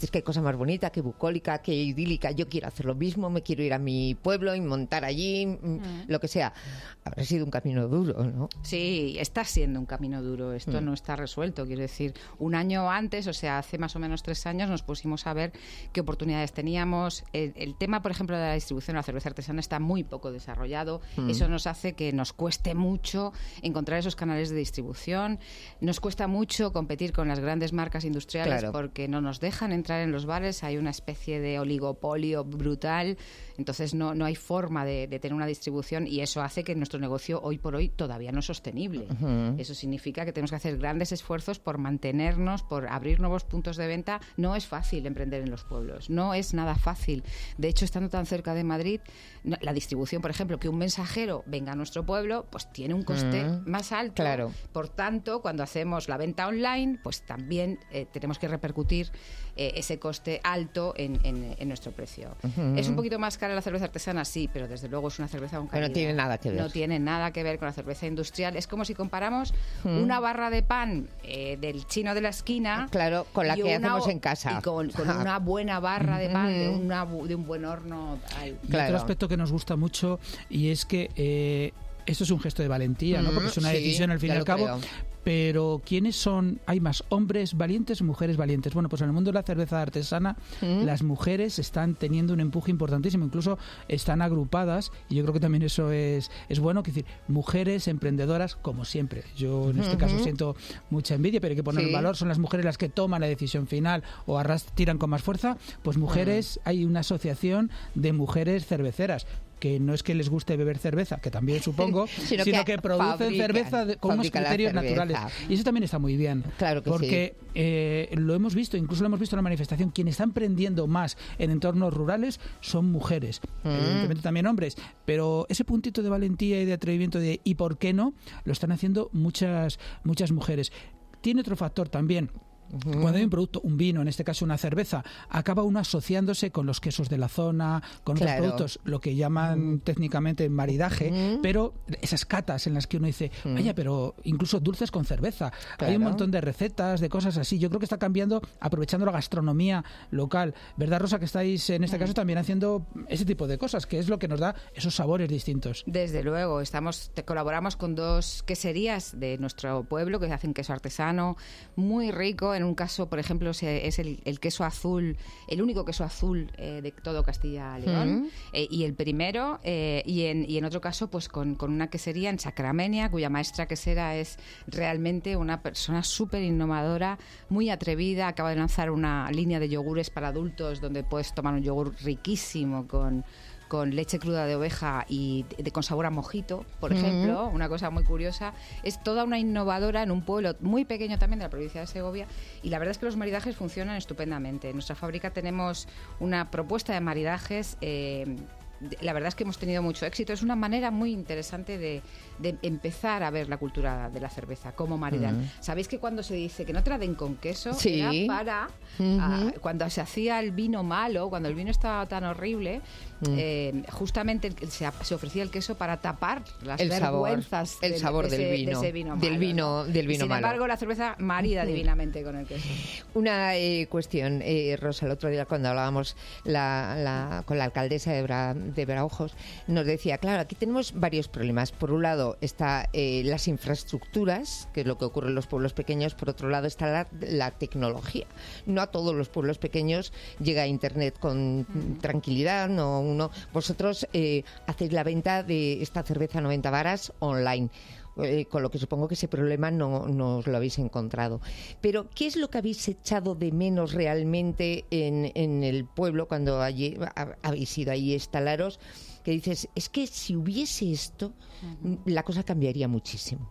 dices qué cosa más bonita, qué bucólica, qué idílica, yo quiero hacer lo mismo, me quiero ir a mi pueblo y montar allí, mm. lo que sea. Habrá sido un camino duro, ¿no? Sí, está siendo un camino duro. Esto mm. no está resuelto. Quiero decir, un año antes, o sea, hace más o menos tres años, nos pusimos a ver qué oportunidades teníamos. El, el tema, por ejemplo, de la distribución de la cerveza artesana está muy poco desarrollado. Mm. Eso nos hace que nos cueste mucho encontrar esos canales de distribución. Nos cuesta mucho competir con las grandes marcas industriales, claro, porque no nos dejan entrar en los bares. Hay una especie de oligopolio brutal. Entonces no, no hay forma de, de tener una distribución, y eso hace que nuestro negocio hoy por hoy todavía no es sostenible. Uh-huh. Eso significa que tenemos que hacer grandes esfuerzos por mantenernos, por abrir nuevos puntos de venta. No es fácil emprender en los pueblos, no es nada fácil. De hecho, estando tan cerca de Madrid, la distribución, por ejemplo, que un mensajero venga a nuestro pueblo, pues tiene un coste uh-huh. más alto. Claro. Por tanto, cuando hacemos la venta online, pues también eh, tenemos que repercutir eh, ese coste alto en, en, en nuestro precio. Uh-huh. Es un poquito más cara la cerveza artesana, sí, pero desde luego es una cerveza con calidad. Pero no tiene nada que ver. No tiene nada que ver con la cerveza industrial. Es como si comparamos uh-huh. una barra de pan eh, del chino de la esquina, claro, con la que una, hacemos en casa, y con, con una buena barra de pan de, una, de un buen horno. Ay, y claro. Otro aspecto que nos gusta mucho, y es que eh, esto es un gesto de valentía, ¿no? Porque es una sí, decisión al fin y al cabo. Creo. Pero ¿quiénes son? ¿Hay más hombres valientes o mujeres valientes? Bueno, pues en el mundo de la cerveza artesana ¿Mm? las mujeres están teniendo un empuje importantísimo, incluso están agrupadas, y yo creo que también eso es, es bueno, que decir, mujeres emprendedoras como siempre. Yo en este uh-huh. caso siento mucha envidia, pero hay que poner sí. en valor, son las mujeres las que toman la decisión final o arras tiran con más fuerza. Pues mujeres, uh-huh. hay una asociación de mujeres cerveceras, que no es que les guste beber cerveza, que también supongo, sino, sino que, que producen fabrican, cerveza de, con unos criterios naturales. Y eso también está muy bien. Claro que porque sí. eh, lo hemos visto, incluso lo hemos visto en la manifestación, quienes están emprendiendo más en entornos rurales son mujeres, mm. evidentemente también hombres, pero ese puntito de valentía y de atrevimiento de ¿y por qué no? Lo están haciendo muchas, muchas mujeres. Tiene otro factor también. Uh-huh. Cuando hay un producto, un vino, en este caso una cerveza, acaba uno asociándose con los quesos de la zona, con claro. otros productos, lo que llaman uh-huh. técnicamente maridaje, uh-huh. pero esas catas en las que uno dice, uh-huh. vaya, pero incluso dulces con cerveza. Claro. Hay un montón de recetas, de cosas así. Yo creo que está cambiando, aprovechando la gastronomía local. ¿Verdad, Rosa, que estáis en este uh-huh. caso también haciendo ese tipo de cosas, que es lo que nos da esos sabores distintos? Desde luego, estamos te colaboramos con dos queserías de nuestro pueblo que hacen queso artesano muy rico. En un caso, por ejemplo, es el, el queso azul, el único queso azul eh, de todo Castilla y León, uh-huh. eh, y el primero, eh, y, en, y en otro caso, pues con, con una quesería en Sacramenia, cuya maestra quesera es realmente una persona súper innovadora, muy atrevida. Acaba de lanzar una línea de yogures para adultos donde puedes tomar un yogur riquísimo con... con leche cruda de oveja y de, con sabor a mojito, por uh-huh. ejemplo, una cosa muy curiosa. Es toda una innovadora en un pueblo muy pequeño también de la provincia de Segovia, y la verdad es que los maridajes funcionan estupendamente. En nuestra fábrica tenemos una propuesta de maridajes. Eh, la verdad es que hemos tenido mucho éxito. Es una manera muy interesante de, de empezar a ver la cultura de la cerveza, cómo maridar. Uh-huh. ¿Sabéis que cuando se dice que no traden con queso, sí. era para uh-huh. a, cuando se hacía el vino malo, cuando el vino estaba tan horrible, uh-huh. eh, justamente se, se ofrecía el queso para tapar las el vergüenzas sabor, el del, sabor de del ese, vino, de ese vino del malo, vino, ¿no? del vino Sin malo. embargo, la cerveza marida uh-huh. divinamente con el queso. Una eh, cuestión, eh, Rosa, el otro día cuando hablábamos la, la, con la alcaldesa de, Bra, de Braujos, nos decía, claro, aquí tenemos varios problemas. Por un lado está eh, las infraestructuras, que es lo que ocurre en los pueblos pequeños. Por otro lado está la, la tecnología. No a todos los pueblos pequeños llega a Internet con mm. tranquilidad. No, uno, vosotros eh, hacéis la venta de esta cerveza noventa varas online. Eh, con lo que supongo que ese problema no, no os lo habéis encontrado. Pero, ¿qué es lo que habéis echado de menos realmente en, en el pueblo cuando allí, ha, habéis ido ahí a instalaros? Que dices, es que si hubiese esto, uh-huh. la cosa cambiaría muchísimo.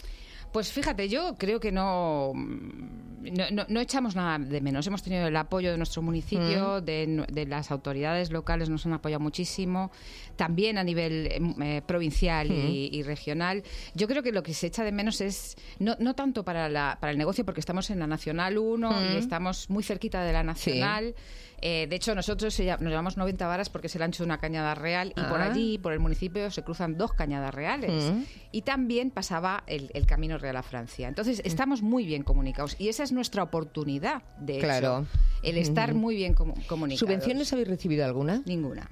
Pues fíjate, yo creo que no, no, no, no echamos nada de menos. Hemos tenido el apoyo de nuestro municipio, mm. de, de las autoridades locales, nos han apoyado muchísimo, también a nivel eh, provincial mm. y, y regional. Yo creo que lo que se echa de menos es, no, no tanto para, la, para el negocio, porque estamos en la Nacional uno mm. y estamos muy cerquita de la Nacional. Sí. Eh, de hecho, nosotros nos llamamos noventa varas porque es el ancho de una cañada real, y ah. por allí, por el municipio, se cruzan dos cañadas reales. Mm. Y también pasaba el, el Camino Real a Francia. Entonces, estamos muy bien comunicados y esa es nuestra oportunidad, de claro. hecho. el estar muy bien com- comunicados. ¿Subvenciones habéis recibido alguna? Ninguna.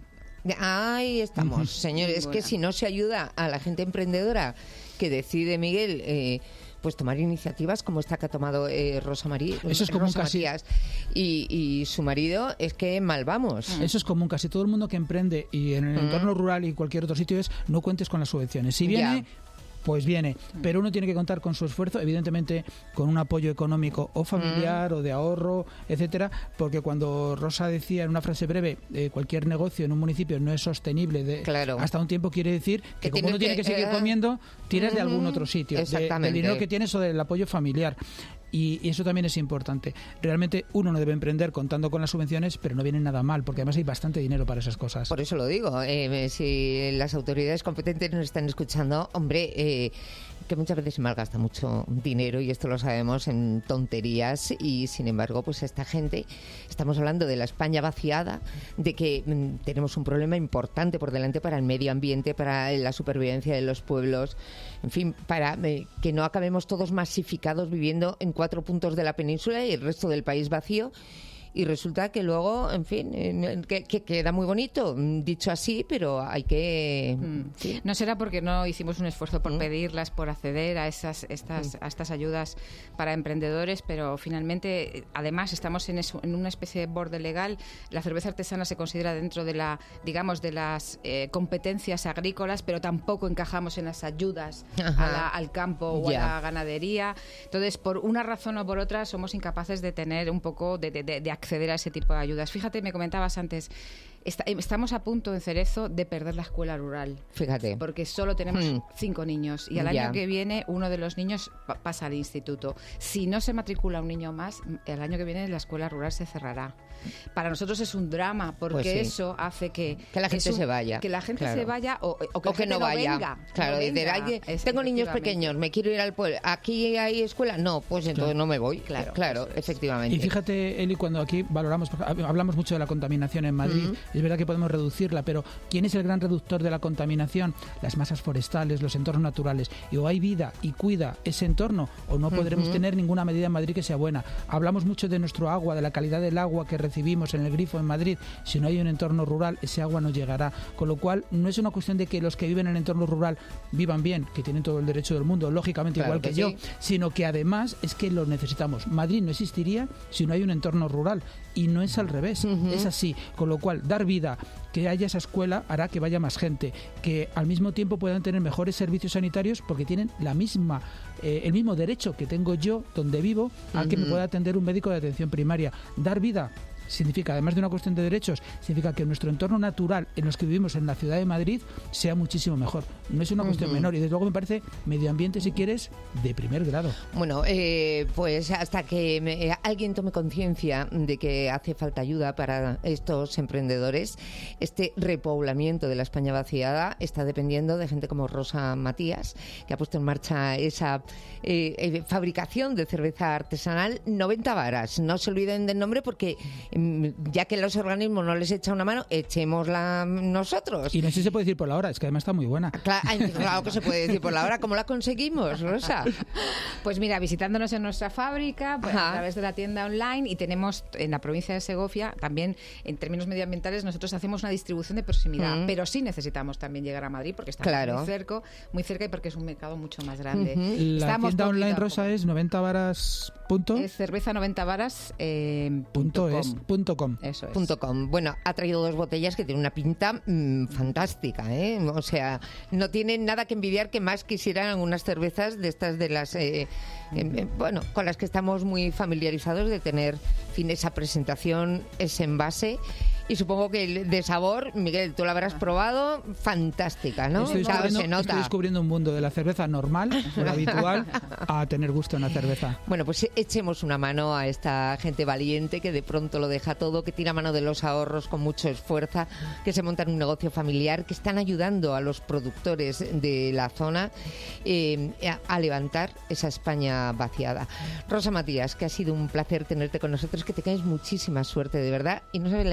Ahí estamos, Ujú. señores. Es que Ninguna. si no se ayuda a la gente emprendedora que decide, Miguel, eh, pues tomar iniciativas como esta que ha tomado eh, Rosa María, Eso es común Rosa casi. Matías y, y su marido, es que mal vamos. Eso es común, casi todo el mundo que emprende y en el Mm. entorno rural y cualquier otro sitio es no cuentes con las subvenciones. Si viene, Ya. pues viene, pero uno tiene que contar con su esfuerzo, evidentemente con un apoyo económico o familiar o de ahorro, etcétera, porque cuando Rosa decía en una frase breve, eh, cualquier negocio en un municipio no es sostenible de, Claro. hasta un tiempo, quiere decir que, Que como tienes uno tiene que- que seguir eh, comiendo, tiras de ujú, algún otro sitio, de- exactamente. del dinero que tienes o del apoyo familiar. Y, y eso también es importante. Realmente uno no debe emprender contando con las subvenciones, pero no viene nada mal, porque además hay bastante dinero para esas cosas. Por eso lo digo, eh, si las autoridades competentes nos están escuchando, hombre, eh, que muchas veces se malgasta mucho dinero y esto lo sabemos en tonterías y sin embargo pues esta gente, estamos hablando de la España vaciada, de que mm, tenemos un problema importante por delante para el medio ambiente, para la supervivencia de los pueblos, en fin, para eh, que no acabemos todos masificados viviendo en cuatro puntos de la península y el resto del país vacío. Y resulta que luego, en fin, eh, que, que queda muy bonito, mm, dicho así, pero hay que... sí. No será porque no hicimos un esfuerzo Mm. por pedirlas, por acceder a esas estas, a estas ayudas para emprendedores, pero finalmente, además, estamos en, eso, en una especie de borde legal. La cerveza artesana se considera dentro de la, digamos, de las eh, competencias agrícolas, pero tampoco encajamos en las ayudas Ajá. a la- al campo o Ya. a la ganadería. Entonces, por una razón o por otra, somos incapaces de tener un poco de, de, de, de acceder a ese tipo de ayudas. Fíjate, me comentabas antes, está- estamos a punto en Cerezo de perder la escuela rural. Fíjate. Porque solo tenemos Hmm. cinco niños y al Ya. año que viene uno de los niños pa- pasa al instituto. Si no se matricula un niño más, el año que viene la escuela rural se cerrará. Para nosotros es un drama porque Pues sí. eso hace que... Que la gente es un- se vaya, Que la gente claro. se vaya o, o que, O la que gente no vaya. venga. Claro, no decir, venga. "Ay, Es- tengo niños efectivamente. pequeños, me quiero ir al pueblo. ¿Aquí hay escuela? No, pues entonces no me voy. Claro, claro, efectivamente. Y fíjate, Eli, cuando aquí valoramos, porque hab- hablamos mucho de la contaminación en Madrid, Ujú. es verdad que podemos reducirla, pero ¿quién es el gran reductor de la contaminación? Las masas forestales, los entornos naturales. Y o hay vida y cuida ese entorno, o no podremos Ujú. tener ninguna medida en Madrid que sea buena. Hablamos mucho de nuestro agua, de la calidad del agua que recibimos en el grifo en Madrid. Si no hay un entorno rural, ese agua no llegará. Con lo cual, no es una cuestión de que los que viven en el entorno rural vivan bien, que tienen todo el derecho del mundo, lógicamente Claro igual que, que yo, sí. sino que además es que lo necesitamos. Madrid no existiría si no hay un entorno rural y no es al revés, es así. Con lo cual, dar vida, que haya esa escuela hará que vaya más gente, que al mismo tiempo puedan tener mejores servicios sanitarios porque tienen la misma eh, el mismo derecho que tengo yo donde vivo a que me Ujú. pueda atender un médico de atención primaria. Dar vida significa, además de una cuestión de derechos, significa que nuestro entorno natural en los que vivimos en la ciudad de Madrid sea muchísimo mejor. No es una cuestión Ujú. menor y desde luego me parece medio ambiente, si quieres, de primer grado. Bueno, eh, pues hasta que me- eh, alguien tome conciencia de que hace falta ayuda para estos emprendedores, este repoblamiento de la España vaciada está dependiendo de gente como Rosa Matías, que ha puesto en marcha esa eh, eh, fabricación de cerveza artesanal noventa varas. No se olviden del nombre porque mm, ya que los organismos no les echa una mano, echémosla nosotros. Y no sé si se puede decir por la hora, es que además está muy buena. Cla- ay, Claro que se puede decir por la hora. ¿Cómo la conseguimos, Rosa? Pues mira, visitándonos en nuestra fábrica, pues, Ajá. a través de la tienda online, y tenemos en la provincia de Segovia, también en términos medioambientales, nosotros hacemos una distribución de proximidad, Mm. pero sí necesitamos también llegar a Madrid porque estamos Claro. muy cerca, muy cerca y porque es un mercado mucho más grande. La Estamos tienda online, poquito a Rosa, es noventa varas punto Es cerveza noventa varas eh, punto es, com. punto com. Eso es. Punto com. Bueno, ha traído dos botellas que tienen una pinta mm, fantástica, ¿eh? O sea, no tienen nada que envidiar que más quisieran algunas cervezas de estas de las, eh, eh, eh, bueno, con las que estamos muy familiarizados de tener, en fin, esa presentación, ese envase. Y supongo que el de sabor, Miguel, tú la habrás probado, fantástica, ¿no? Estoy, Claro, descubriendo, se nota. estoy descubriendo un mundo de la cerveza normal, o la habitual, a tener gusto en la cerveza. Bueno, pues echemos una mano a esta gente valiente que de pronto lo deja todo, que tira mano de los ahorros con mucho esfuerzo, que se montan un negocio familiar, que están ayudando a los productores de la zona eh, a, a levantar esa España vaciada. Rosa Matías, que ha sido un placer tenerte con nosotros, que tengáis muchísima suerte, de verdad, y no sabes la envidia que me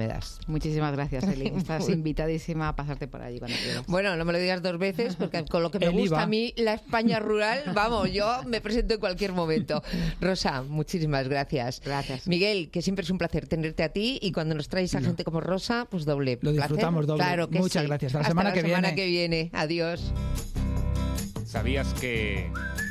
me das. Muchísimas gracias, Eli. Estás invitadísima a pasarte por allí cuando quieras. Bueno, no me lo digas dos veces, porque con lo que me El gusta IVA. a mí, la España rural, vamos, yo me presento en cualquier momento. Rosa, muchísimas gracias. Gracias. Miguel, que siempre es un placer tenerte a ti, y cuando nos traes a No. gente como Rosa, pues doble Lo placer. disfrutamos doble. Claro que Muchas sí. gracias. Hasta la Hasta semana la que semana viene. que viene. Adiós. ¿Sabías que...?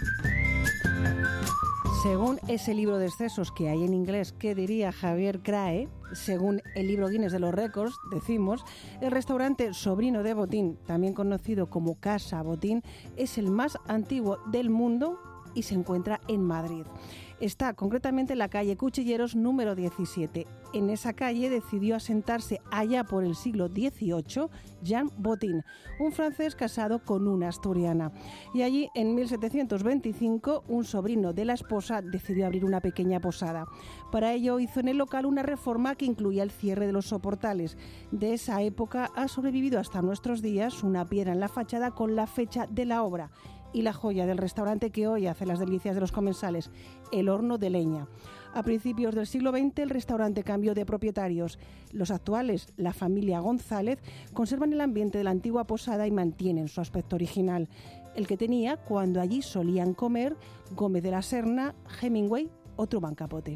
Según ese libro de excesos que hay en inglés, que diría Javier Crae, según el libro Guinness de los Récords, decimos, el restaurante Sobrino de Botín, también conocido como Casa Botín, es el más antiguo del mundo y se encuentra en Madrid. Está concretamente en la calle Cuchilleros número diecisiete. En esa calle decidió asentarse allá por el siglo dieciocho Jean Botín, un francés casado con una asturiana. Y allí, en mil setecientos veinticinco, un sobrino de la esposa decidió abrir una pequeña posada. Para ello hizo en el local una reforma que incluía el cierre de los soportales. De esa época ha sobrevivido hasta nuestros días una piedra en la fachada con la fecha de la obra. Y la joya del restaurante que hoy hace las delicias de los comensales, el horno de leña. A principios del siglo veinte el restaurante cambió de propietarios. Los actuales, la familia González, conservan el ambiente de la antigua posada y mantienen su aspecto original, el que tenía cuando allí solían comer Gómez de la Serna, Hemingway o Truman Capote.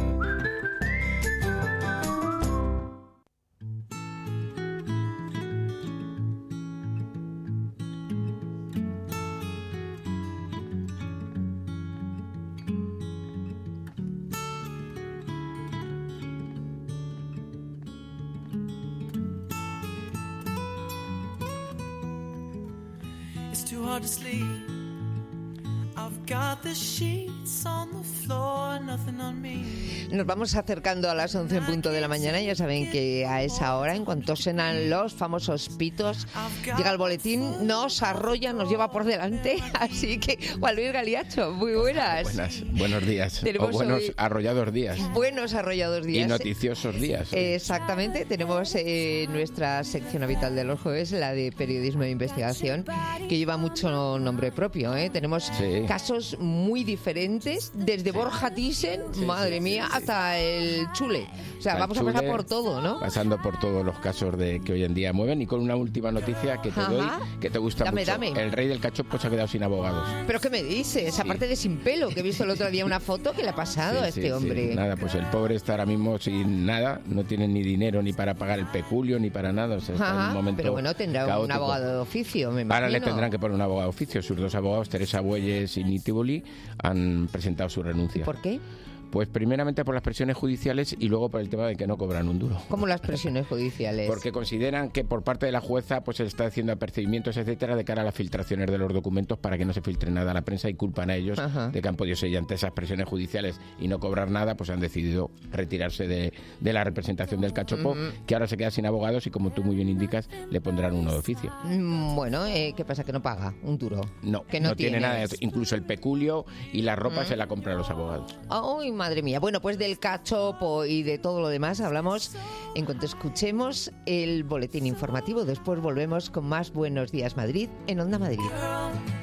It's too hard to sleep. I've got the sheets on the floor, nothing on me. Nos vamos acercando a las once en punto de la mañana. Ya saben que a esa hora, en cuanto suenan los famosos pitos, llega el boletín, nos arrolla, nos lleva por delante. Así que, Juan Luis Galiacho, muy buenas. Buenas, buenos días. Tenemos o buenos hoy- arrollados días. Buenos arrollados días. Y noticiosos días. Exactamente, tenemos eh, nuestra sección habitual de los jueves, la de periodismo de investigación, que lleva mucho nombre propio, ¿eh? Tenemos Sí. casos muy diferentes, desde Borja Thyssen, madre mía, hasta el Chule. O sea, Al vamos a pasar Chule, por todo, ¿no? Pasando por todos los casos de que hoy en día mueven, y con una última noticia que te Ajá. doy, que te gusta Dame, mucho. dame. El rey del cachopo se ha quedado sin abogados. ¿Pero qué me dices? Aparte de sin pelo, que he visto el otro día una foto, ¿qué le ha pasado a Sí, este sí, hombre? sí. Nada, pues el pobre está ahora mismo sin nada, no tiene ni dinero ni para pagar el peculio ni para nada. O sea, está en Ajá, un momento pero bueno, tendrá un caótico. abogado de oficio, me imagino. Ahora le tendrán que poner un abogado de oficio. Sus dos abogados, Teresa Bueyes y Nitibuli, han presentado su renuncia. ¿Por qué? Pues primeramente por las presiones judiciales y luego por el tema de que no cobran un duro. Como las presiones judiciales. Porque consideran que por parte de la jueza pues se está haciendo apercibimientos, etcétera, de cara a las filtraciones de los documentos para que no se filtre nada a la prensa, y culpan a ellos Ajá. de que han podido ser ante esas presiones judiciales y no cobrar nada, pues han decidido retirarse de, de la representación del cachopo, Ujú. que ahora se queda sin abogados y, como tú muy bien indicas, le pondrán uno de oficio. Mm, Bueno, eh, ¿qué pasa? Que no paga un duro. No, Que no tiene tienes. nada, incluso el peculio y la ropa Mm. se la compran los abogados. Ay, madre mía. Bueno, pues del cachopo y de todo lo demás hablamos en cuanto escuchemos el boletín informativo. Después volvemos con más Buenos Días Madrid en Onda Madrid.